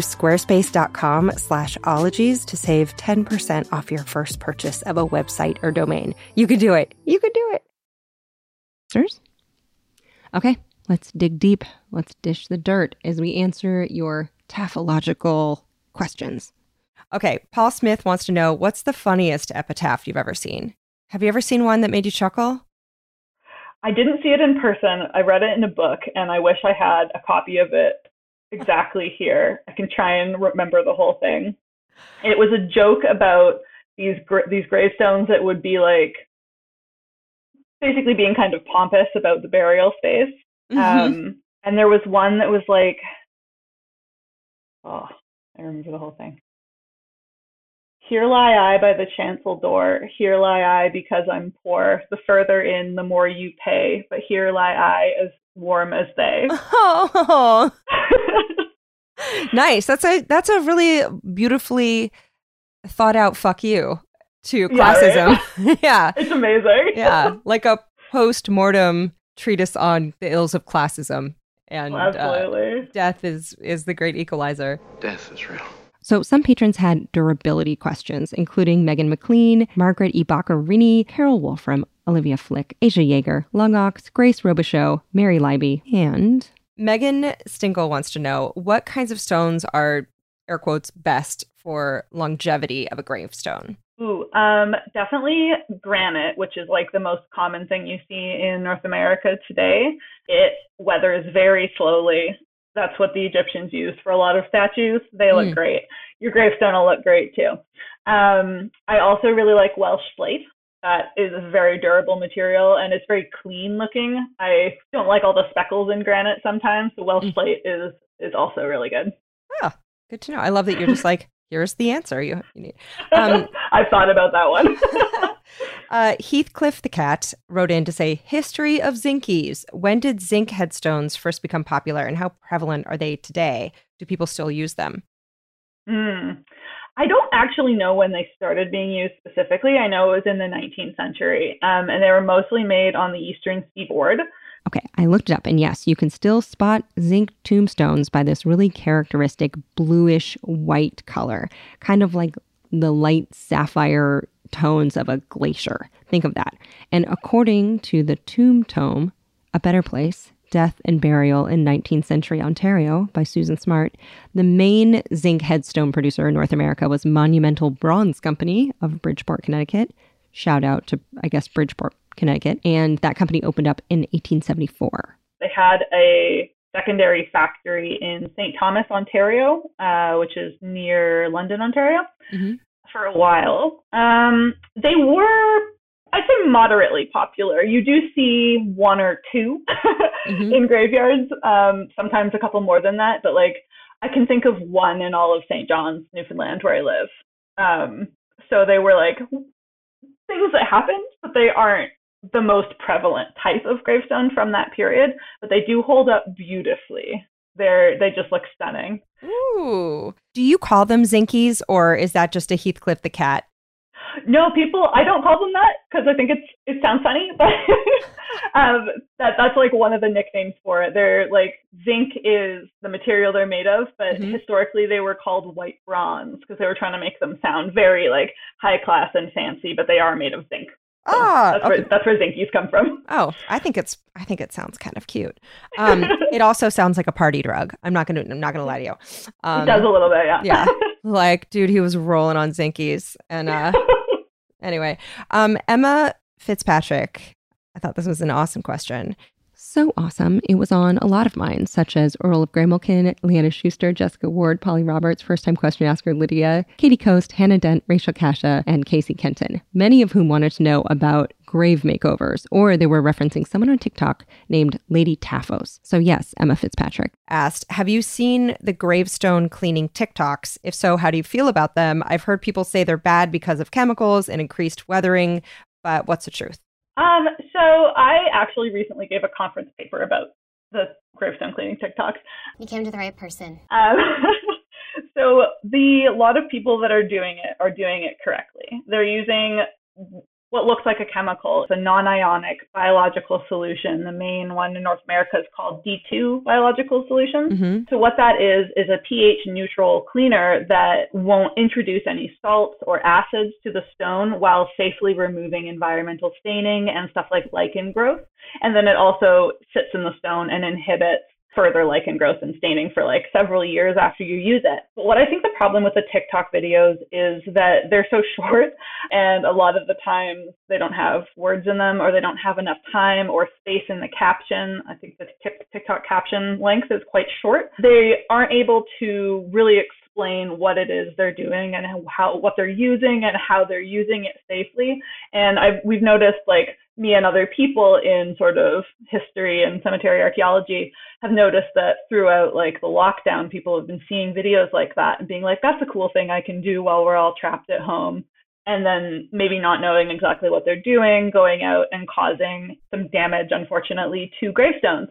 squarespace.com/ologies to save 10% off your first purchase of a website or domain. You could do it. You could do it. Sirs? Okay, let's dig deep. Let's dish the dirt as we answer your taphological questions. Okay, Paul Smith wants to know, what's the funniest epitaph you've ever seen? Have you ever seen one that made you chuckle? I didn't see it in person. I read it in a book, and I wish I had a copy of it exactly here. I can try and remember the whole thing. It was a joke about these gravestones that would be like basically being kind of pompous about the burial space. And there was one that was like, oh, I remember the whole thing. Here lie I by the chancel door, here lie I because I'm poor. The further in, the more you pay, but here lie I as warm as they. Oh, nice. That's a really beautifully thought out fuck you to classism. Yeah, right? Yeah. It's amazing. Yeah, like a post-mortem treatise on the ills of classism. And absolutely. Death is the great equalizer. Death is real. So some patrons had durability questions, including Megan McLean, Margaret Ibaka-Rini, Carol Wolfram, Olivia Flick, Asia Yeager, Lungox, Grace Robichaux, Mary Leiby, and... Megan Stinkle wants to know, what kinds of stones are, air quotes, best for longevity of a gravestone? Ooh, definitely granite, which is like the most common thing you see in North America today. It weathers very slowly. That's what the Egyptians used for a lot of statues. They look great. Your gravestone will look great too. I also really like Welsh slate. That is a very durable material, and it's very clean looking. I don't like all the speckles in granite sometimes. So Welsh slate is also really good. Oh, good to know. I love that you're just like, here's the answer you need. I've thought about that one. Heathcliff the cat wrote in to say, history of zinkies. When did zinc headstones first become popular, and how prevalent are they today? Do people still use them? I don't actually know when they started being used specifically. I know it was in the 19th century, and they were mostly made on the eastern seaboard. Okay, I looked it up, and yes, you can still spot zinc tombstones by this really characteristic bluish white color, kind of like the light sapphire tones of a glacier. Think of that. And according to the Tomb Tome, A Better Place, Death and Burial in 19th Century Ontario by Susan Smart, the main zinc headstone producer in North America was Monumental Bronze Company of Bridgeport, Connecticut. Shout out to, I guess, Bridgeport, Connecticut. And that company opened up in 1874. They had a secondary factory in St. Thomas, Ontario, which is near London, Ontario, for a while. They were, I'd say, moderately popular. You do see one or two in graveyards, sometimes a couple more than that, but like I can think of one in all of St. John's, Newfoundland, where I live. So they were like things that happened, but they aren't the most prevalent type of gravestone from that period, but they do hold up beautifully. They just look stunning. Ooh. Do you call them Zinkies, or is that just a Heathcliff the cat? No, I don't call them that because I think it sounds funny, but that's like one of the nicknames for it. They're like, zinc is the material they're made of, but historically they were called white bronze because they were trying to make them sound very like high class and fancy, but they are made of zinc. So that's where Zinkies come from. Oh, I think it sounds kind of cute. It also sounds like a party drug. I'm not gonna lie to you. It does a little bit, yeah. Yeah, like, dude, he was rolling on Zinkies. And anyway, Emma Fitzpatrick, I thought this was an awesome question. So awesome. It was on a lot of minds, such as Earl of Gramelkin, Leanna Schuster, Jessica Ward, Polly Roberts, first-time question asker Lydia, Katie Coast, Hannah Dent, Rachel Kasha, and Casey Kenton, many of whom wanted to know about grave makeovers, or they were referencing someone on TikTok named Lady Taffos. So yes, Emma Fitzpatrick asked, have you seen the gravestone cleaning TikToks? If so, how do you feel about them? I've heard people say they're bad because of chemicals and increased weathering, but what's the truth? So I actually recently gave a conference paper about the gravestone cleaning TikToks. You came to the right person. So a lot of people that are doing it correctly. They're using what looks like a chemical. It's a non-ionic biological solution. The main one in North America is called D2 biological solution. So what that is a pH neutral cleaner that won't introduce any salts or acids to the stone while safely removing environmental staining and stuff like lichen growth. And then it also sits in the stone and inhibits further lichen growth and staining for like several years after you use it. But what I think the problem with the TikTok videos is that they're so short, and a lot of the time they don't have words in them, or they don't have enough time or space in the caption. I think the TikTok caption length is quite short. They aren't able to really explain what it is they're doing and what they're using and how they're using it safely. And we've noticed, like, me and other people in sort of history and cemetery archaeology have noticed that throughout like the lockdown, people have been seeing videos like that and being like, that's a cool thing I can do while we're all trapped at home. And then maybe not knowing exactly what they're doing, going out and causing some damage, unfortunately, to gravestones.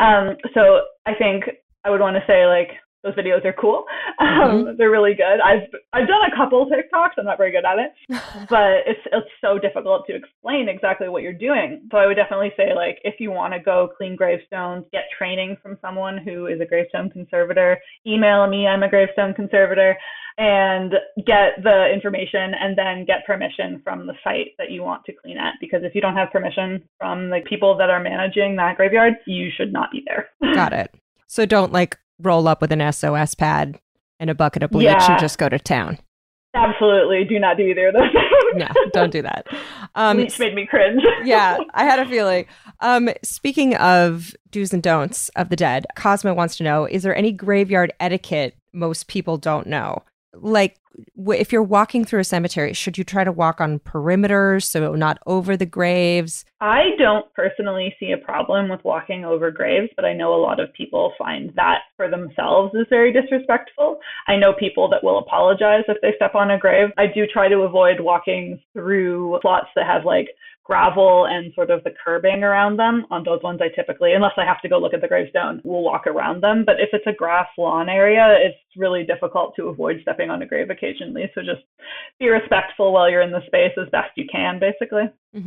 So I think I would want to say, like, those videos are cool. They're really good. I've done a couple TikToks. I'm not very good at it, but it's so difficult to explain exactly what you're doing. So I would definitely say, like, if you want to go clean gravestones, get training from someone who is a gravestone conservator. Email me, I'm a gravestone conservator, and get the information and then get permission from the site that you want to clean at. Because if you don't have permission from the people that are managing that graveyard, you should not be there. Got it. So don't like roll up with an SOS pad and a bucket of bleach and just go to town. Absolutely. Do not do either of those. No, don't do that. Bleach made me cringe. Yeah, I had a feeling. Speaking of do's and don'ts of the dead, Cosmo wants to know, is there any graveyard etiquette most people don't know? Like, if you're walking through a cemetery, should you try to walk on perimeters, so not over the graves? I don't personally see a problem with walking over graves, but I know a lot of people find that for themselves is very disrespectful. I know people that will apologize if they step on a grave. I do try to avoid walking through plots that have like gravel and sort of the curbing around them. On those ones, I typically, unless I have to go look at the gravestone, will walk around them. But if it's a grass lawn area, it's really difficult to avoid stepping on a grave occasionally. So just be respectful while you're in the space as best you can, basically.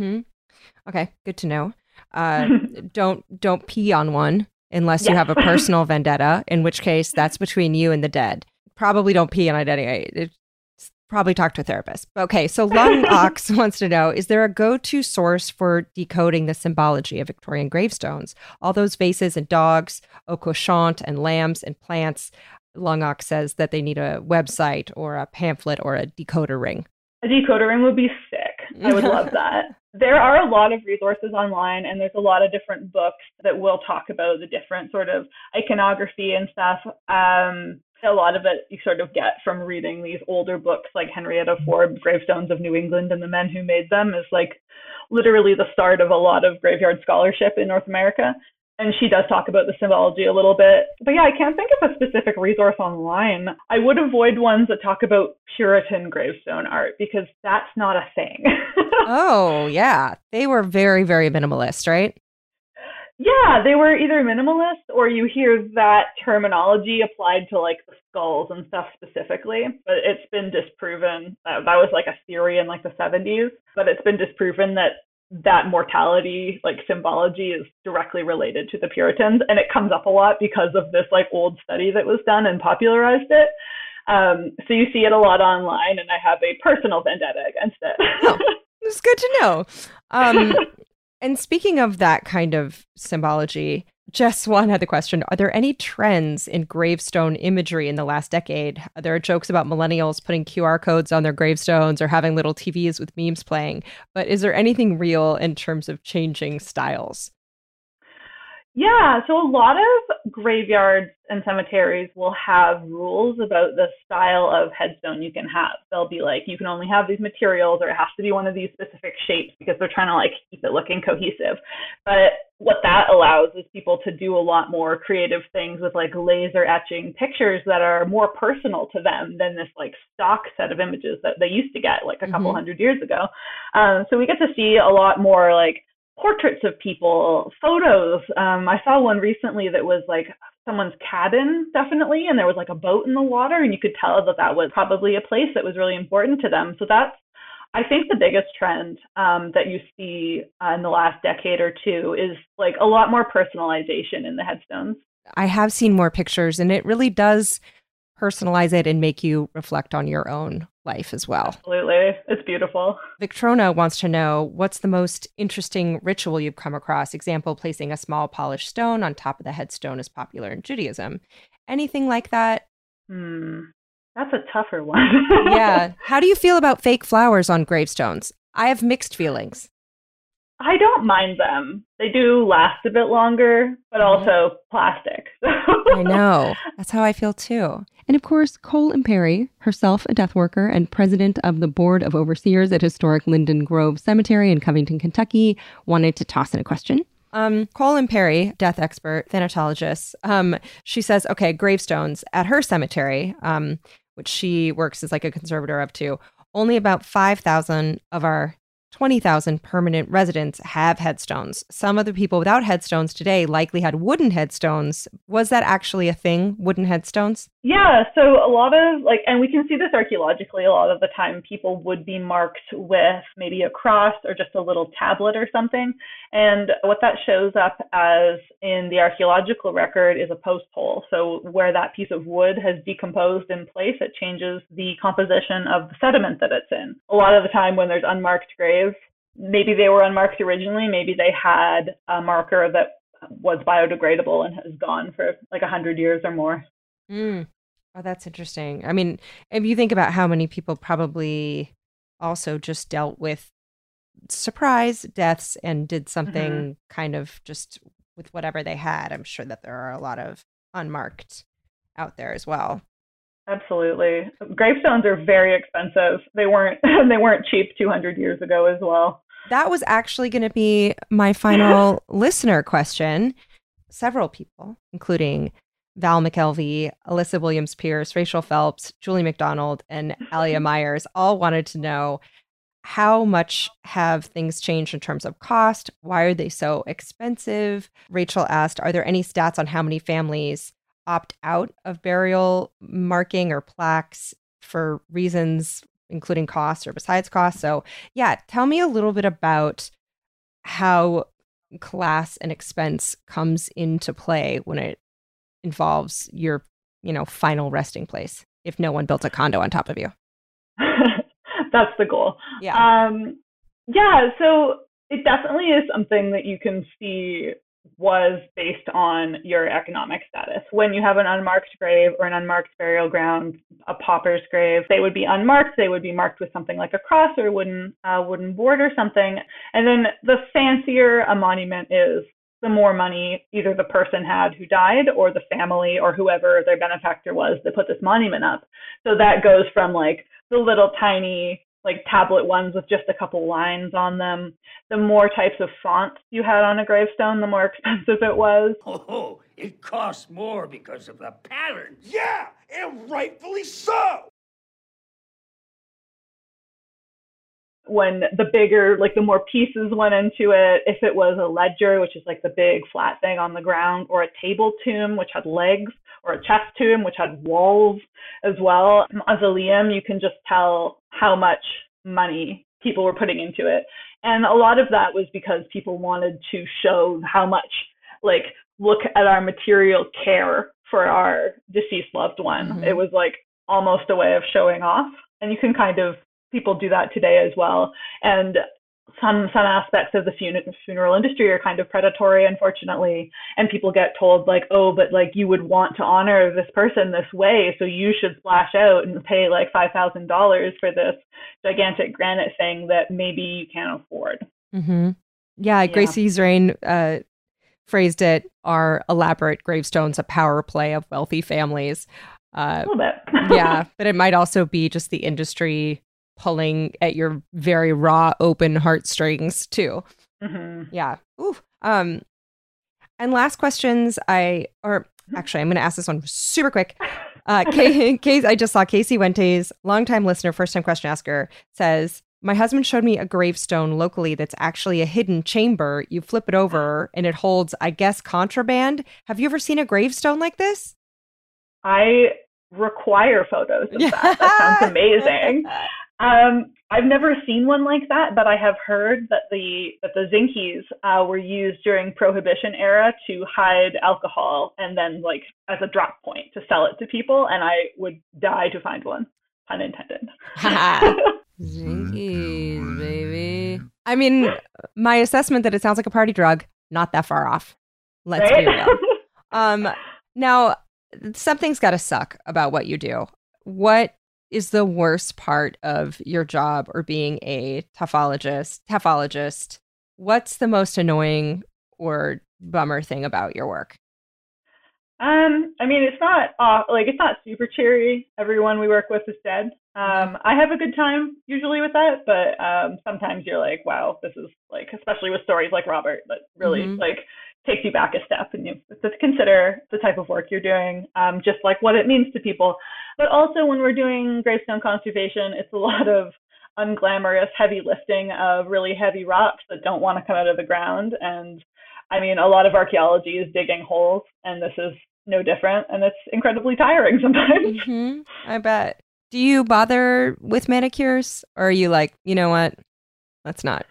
Okay, good to know. Don't pee on one unless you have a personal vendetta, in which case that's between you and the dead. Probably don't pee on it anyway. Probably talk to a therapist. Okay, so Lung Ox wants to know, is there a go-to source for decoding the symbology of Victorian gravestones? All those vases and dogs, au cochon and lambs and plants. Lung Ox says that they need a website or a pamphlet or a decoder ring. A decoder ring would be sick. I would love that. There are a lot of resources online, and there's a lot of different books that will talk about the different sort of iconography and stuff. A lot of it you sort of get from reading these older books like Henrietta Forbes' Gravestones of New England and the Men Who Made Them is like literally the start of a lot of graveyard scholarship in North America. And she does talk about the symbology a little bit. But yeah, I can't think of a specific resource online. I would avoid ones that talk about Puritan gravestone art because that's not a thing. Oh, yeah. They were very, very minimalist, right? Yeah, they were either minimalist or you hear that terminology applied to like the skulls and stuff specifically, but it's been disproven. That was like a theory in like the 70s, but it's been disproven that that mortality like symbology is directly related to the Puritans, and it comes up a lot because of this like old study that was done and popularized it. So you see it a lot online, and I have a personal vendetta against it. Oh, it's good to know. And speaking of that kind of symbology, Jess Swan had the question, are there any trends in gravestone imagery in the last decade? There are jokes about millennials putting QR codes on their gravestones or having little TVs with memes playing. But is there anything real in terms of changing styles? Yeah, so a lot of graveyards and cemeteries will have rules about the style of headstone you can have. They'll be like, you can only have these materials, or it has to be one of these specific shapes, because they're trying to like keep it looking cohesive. But what that allows is people to do a lot more creative things with like laser etching pictures that are more personal to them than this like stock set of images that they used to get like a couple hundred years ago. So we get to see a lot more like portraits of people, photos. I saw one recently that was like someone's cabin, definitely, and there was like a boat in the water, and you could tell that that was probably a place that was really important to them. So that's, I think, the biggest trend that you see in the last decade or two is like a lot more personalization in the headstones. I have seen more pictures, and it really does personalize it and make you reflect on your own life as well. Absolutely. It's beautiful. Victrona wants to know, what's the most interesting ritual you've come across? Example, placing a small polished stone on top of the headstone is popular in Judaism. Anything like that? That's a tougher one. Yeah. How do you feel about fake flowers on gravestones? I have mixed feelings. I don't mind them. They do last a bit longer, but also plastic. I know. That's how I feel too. And of course, Cole Imperi, herself a death worker and president of the Board of Overseers at historic Linden Grove Cemetery in Covington, Kentucky, wanted to toss in a question. Cole Imperi, death expert, thanatologist, she says, okay, gravestones at her cemetery, which she works as like a conservator of too, only about 5,000 of our 20,000 permanent residents have headstones. Some of the people without headstones today likely had wooden headstones. Was that actually a thing, wooden headstones? Yeah, so a lot of like, and we can see this archaeologically, a lot of the time people would be marked with maybe a cross or just a little tablet or something. And what that shows up as in the archaeological record is a post hole. So where that piece of wood has decomposed in place, it changes the composition of the sediment that it's in. A lot of the time when there's unmarked graves, maybe they were unmarked originally, maybe they had a marker that was biodegradable and has gone for like 100 years or more. Oh, that's interesting. I mean, if you think about how many people probably also just dealt with surprise deaths and did something kind of just with whatever they had, I'm sure that there are a lot of unmarked out there as well. Absolutely. Gravestones are very expensive. They weren't cheap 200 years ago as well. That was actually going to be my final listener question. Several people, including Val McKelvey, Alyssa Williams-Pierce, Rachel Phelps, Julie McDonald, and Alia Myers all wanted to know, how much have things changed in terms of cost? Why are they so expensive? Rachel asked, are there any stats on how many families opt out of burial marking or plaques for reasons including cost or besides cost? So yeah, tell me a little bit about how class and expense comes into play when it involves your, final resting place, if no one built a condo on top of you. That's the goal. Yeah. So it definitely is something that you can see was based on your economic status. When you have an unmarked grave or an unmarked burial ground, a pauper's grave, they would be unmarked. They would be marked with something like a cross or a wooden board or something. And then the fancier a monument is, the more money either the person had who died or the family or whoever their benefactor was that put this monument up. So that goes from like the little tiny like tablet ones with just a couple lines on them. The more types of fonts you had on a gravestone, the more expensive it was. Oh, it costs more because of the patterns. Yeah, and rightfully so. when the bigger, like the more pieces went into it, if it was a ledger, which is like the big flat thing on the ground, or a table tomb, which had legs, or a chest tomb, which had walls as well. Mausoleum, you can just tell how much money people were putting into it. And a lot of that was because people wanted to show how much, like, look at our material care for our deceased loved one. Mm-hmm. It was like almost a way of showing off. And you can kind of, people do that today as well. And some aspects of the funeral industry are kind of predatory, unfortunately. And people get told like, oh, but like you would want to honor this person this way, so you should splash out and pay like $5,000 for this gigantic granite thing that maybe you can't afford. Mm-hmm. Yeah, Gracie Zrain phrased it, "Our elaborate gravestones a power play of wealthy families." A little bit. Yeah, but it might also be just the industry pulling at your very raw, open heartstrings too. Mm-hmm. Yeah. Ooh. And last questions. I'm going to ask this one super quick. I just saw Casey Wentes, longtime listener, first time question asker, says, "My husband showed me a gravestone locally that's actually a hidden chamber. You flip it over and it holds, I guess, contraband. Have you ever seen a gravestone like this?" I require photos of that. That sounds amazing. I've never seen one like that, but I have heard that the Zinkies were used during Prohibition era to hide alcohol and then like as a drop point to sell it to people, and I would die to find one, pun intended. Zinkies, baby. I mean, my assessment that it sounds like a party drug, not that far off. Let's be real. Now, something's got to suck about what you do. What is the worst part of your job or being a taphologist? What's the most annoying or bummer thing about your work? I mean, it's not super cheery. Everyone we work with is dead. I have a good time usually with that, but sometimes you're like, wow, this is like, especially with stories like Robert, that really like takes you back a step, and you have to consider the type of work you're doing, just like what it means to people. But also when we're doing gravestone conservation, it's a lot of unglamorous heavy lifting of really heavy rocks that don't want to come out of the ground. And I mean, a lot of archaeology is digging holes, and this is no different, and it's incredibly tiring sometimes. Mm-hmm. I bet. Do you bother with manicures, or are you like, you know what, let's not?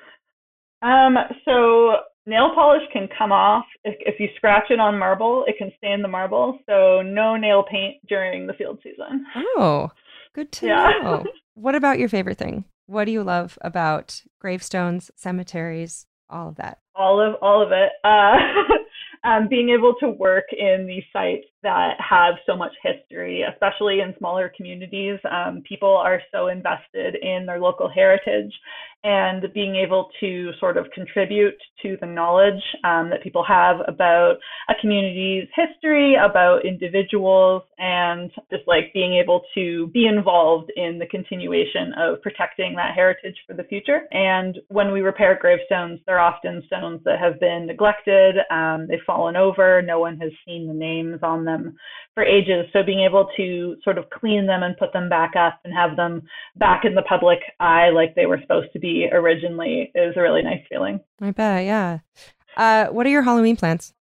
So nail polish can come off. If you scratch it on marble, it can stain the marble. So no nail paint during the field season. Oh, good to know. What about your favorite thing? What do you love about gravestones, cemeteries, all of that? All of it. Being able to work in these sites that have so much history, especially in smaller communities. People are so invested in their local heritage, and being able to sort of contribute to the knowledge that people have about a community's history, about individuals, and just like being able to be involved in the continuation of protecting that heritage for the future. And when we repair gravestones, they're often stones that have been neglected, they've fallen over, no one has seen the names on them for ages. So being able to sort of clean them and put them back up and have them back in the public eye like they were supposed to be originally is a really nice feeling. I bet, yeah. What are your Halloween plans?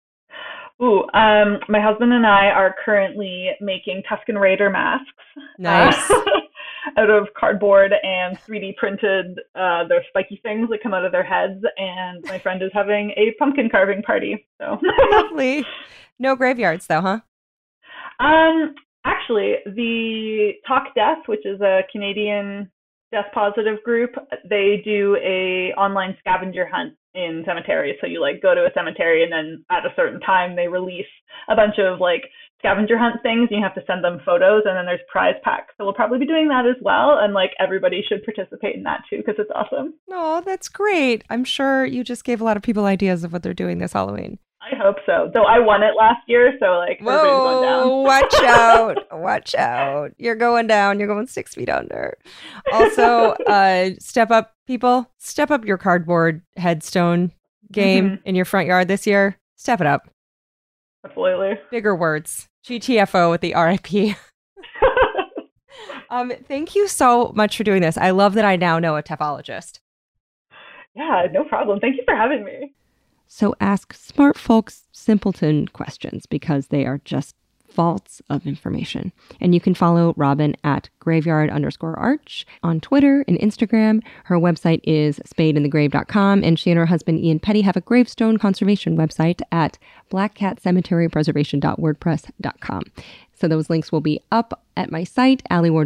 My husband and I are currently making Tusken Raider masks. Nice. Out of cardboard and 3D printed those spiky things that come out of their heads. And my friend is having a pumpkin carving party. So lovely. No graveyards though, huh? Actually, the Talk Death, which is a Canadian death positive group, they do a online scavenger hunt in cemeteries. So you like go to a cemetery, and then at a certain time they release a bunch of like scavenger hunt things. You have to send them photos, and then there's prize packs. So we'll probably be doing that as well. And like everybody should participate in that too, because it's awesome. Oh, that's great. I'm sure you just gave a lot of people ideas of what they're doing this Halloween. I hope so. Though I won it last year, so like everybody's going down. Watch out. Watch out. You're going down. You're going 6 feet under. Also, step up, people. Step up your cardboard headstone game in your front yard this year. Step it up. Absolutely. Bigger words. GTFO with the RIP. Thank you so much for doing this. I love that I now know a tephologist. Yeah, no problem. Thank you for having me. So ask smart folks simpleton questions because they are just vaults of information. And you can follow Robin at graveyard_arch on Twitter and Instagram. Her website is spadeinthegrave.com, and she and her husband Ian Petty have a gravestone conservation website at blackcatcemeterypreservation.wordpress.com. So those links will be up at my site,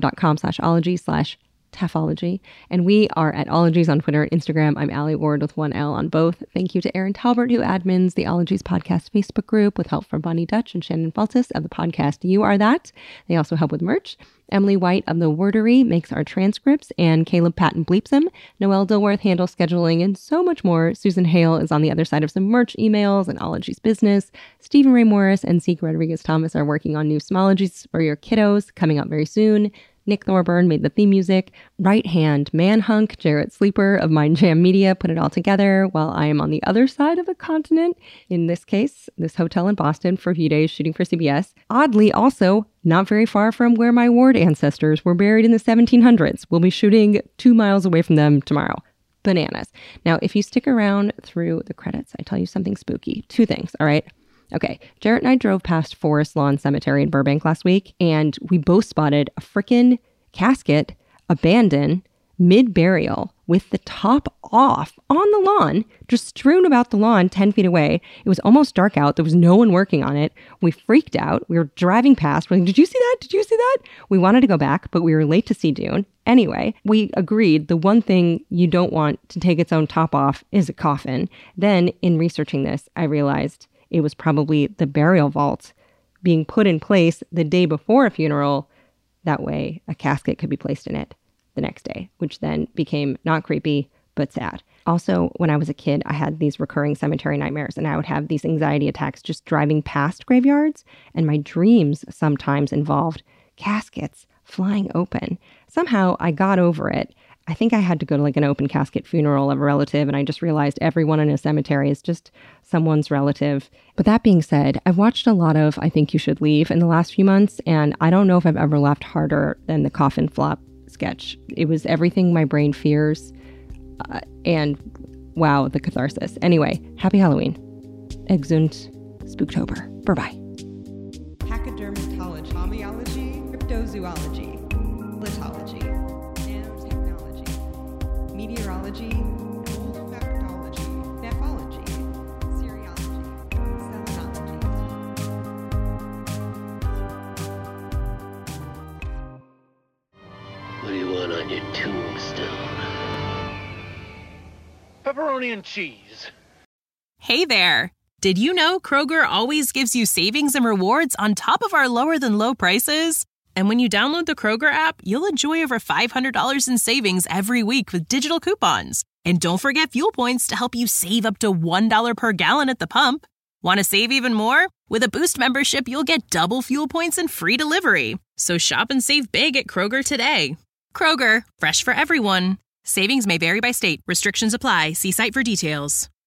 alieward.com/ology/tephology. And we are at Ologies on Twitter and Instagram. I'm Ali Ward with one L on both. Thank you to Aaron Talbert, who admins the Ologies podcast Facebook group with help from Bonnie Dutch and Shannon Faltis of the podcast You Are That. They also help with merch. Emily White of The Wordery makes our transcripts, and Caleb Patton bleeps them. Noelle Dilworth handles scheduling, and so much more. Susan Hale is on the other side of some merch emails and Ologies business. Stephen Ray Morris and Zeke Rodriguez-Thomas are working on new Smologies for your kiddos coming up very soon. Nick Thorburn made the theme music. Right hand manhunk Jarrett Sleeper of Mind Jam Media put it all together while I am on the other side of the continent. In this case, this hotel in Boston for a few days shooting for CBS. Oddly, also not very far from where my Ward ancestors were buried in the 1700s. We'll be shooting 2 miles away from them tomorrow. Bananas. Now, if you stick around through the credits, I tell you something spooky. 2 things, all right? Okay, Jarrett and I drove past Forest Lawn Cemetery in Burbank last week, and we both spotted a frickin' casket abandoned mid-burial with the top off on the lawn, just strewn about the lawn 10 feet away. It was almost dark out. There was no one working on it. We freaked out. We were driving past. We're like, did you see that? Did you see that? We wanted to go back, but we were late to see Dune. Anyway, we agreed the one thing you don't want to take its own top off is a coffin. Then, in researching this, I realized it was probably the burial vault being put in place the day before a funeral. That way, a casket could be placed in it the next day, which then became not creepy, but sad. Also, when I was a kid, I had these recurring cemetery nightmares, and I would have these anxiety attacks just driving past graveyards, and my dreams sometimes involved caskets flying open. Somehow, I got over it. I think I had to go to like an open casket funeral of a relative, and I just realized everyone in a cemetery is just someone's relative. But that being said, I've watched a lot of I Think You Should Leave in the last few months, and I don't know if I've ever laughed harder than the coffin flop sketch. It was everything my brain fears, and wow, the catharsis. Anyway, happy Halloween. Exeunt Spooktober. Bye-bye. Pachydermatology, homeology, cryptozoology, litology, nanotechnology, meteorology, olfactology, nephology, serology, selenology. What do you want on your tombstone? Pepperoni and cheese. Hey there! Did you know Kroger always gives you savings and rewards on top of our lower-than-low prices? And when you download the Kroger app, you'll enjoy over $500 in savings every week with digital coupons. And don't forget fuel points to help you save up to $1 per gallon at the pump. Want to save even more? With a Boost membership, you'll get double fuel points and free delivery. So shop and save big at Kroger today. Kroger, fresh for everyone. Savings may vary by state. Restrictions apply. See site for details.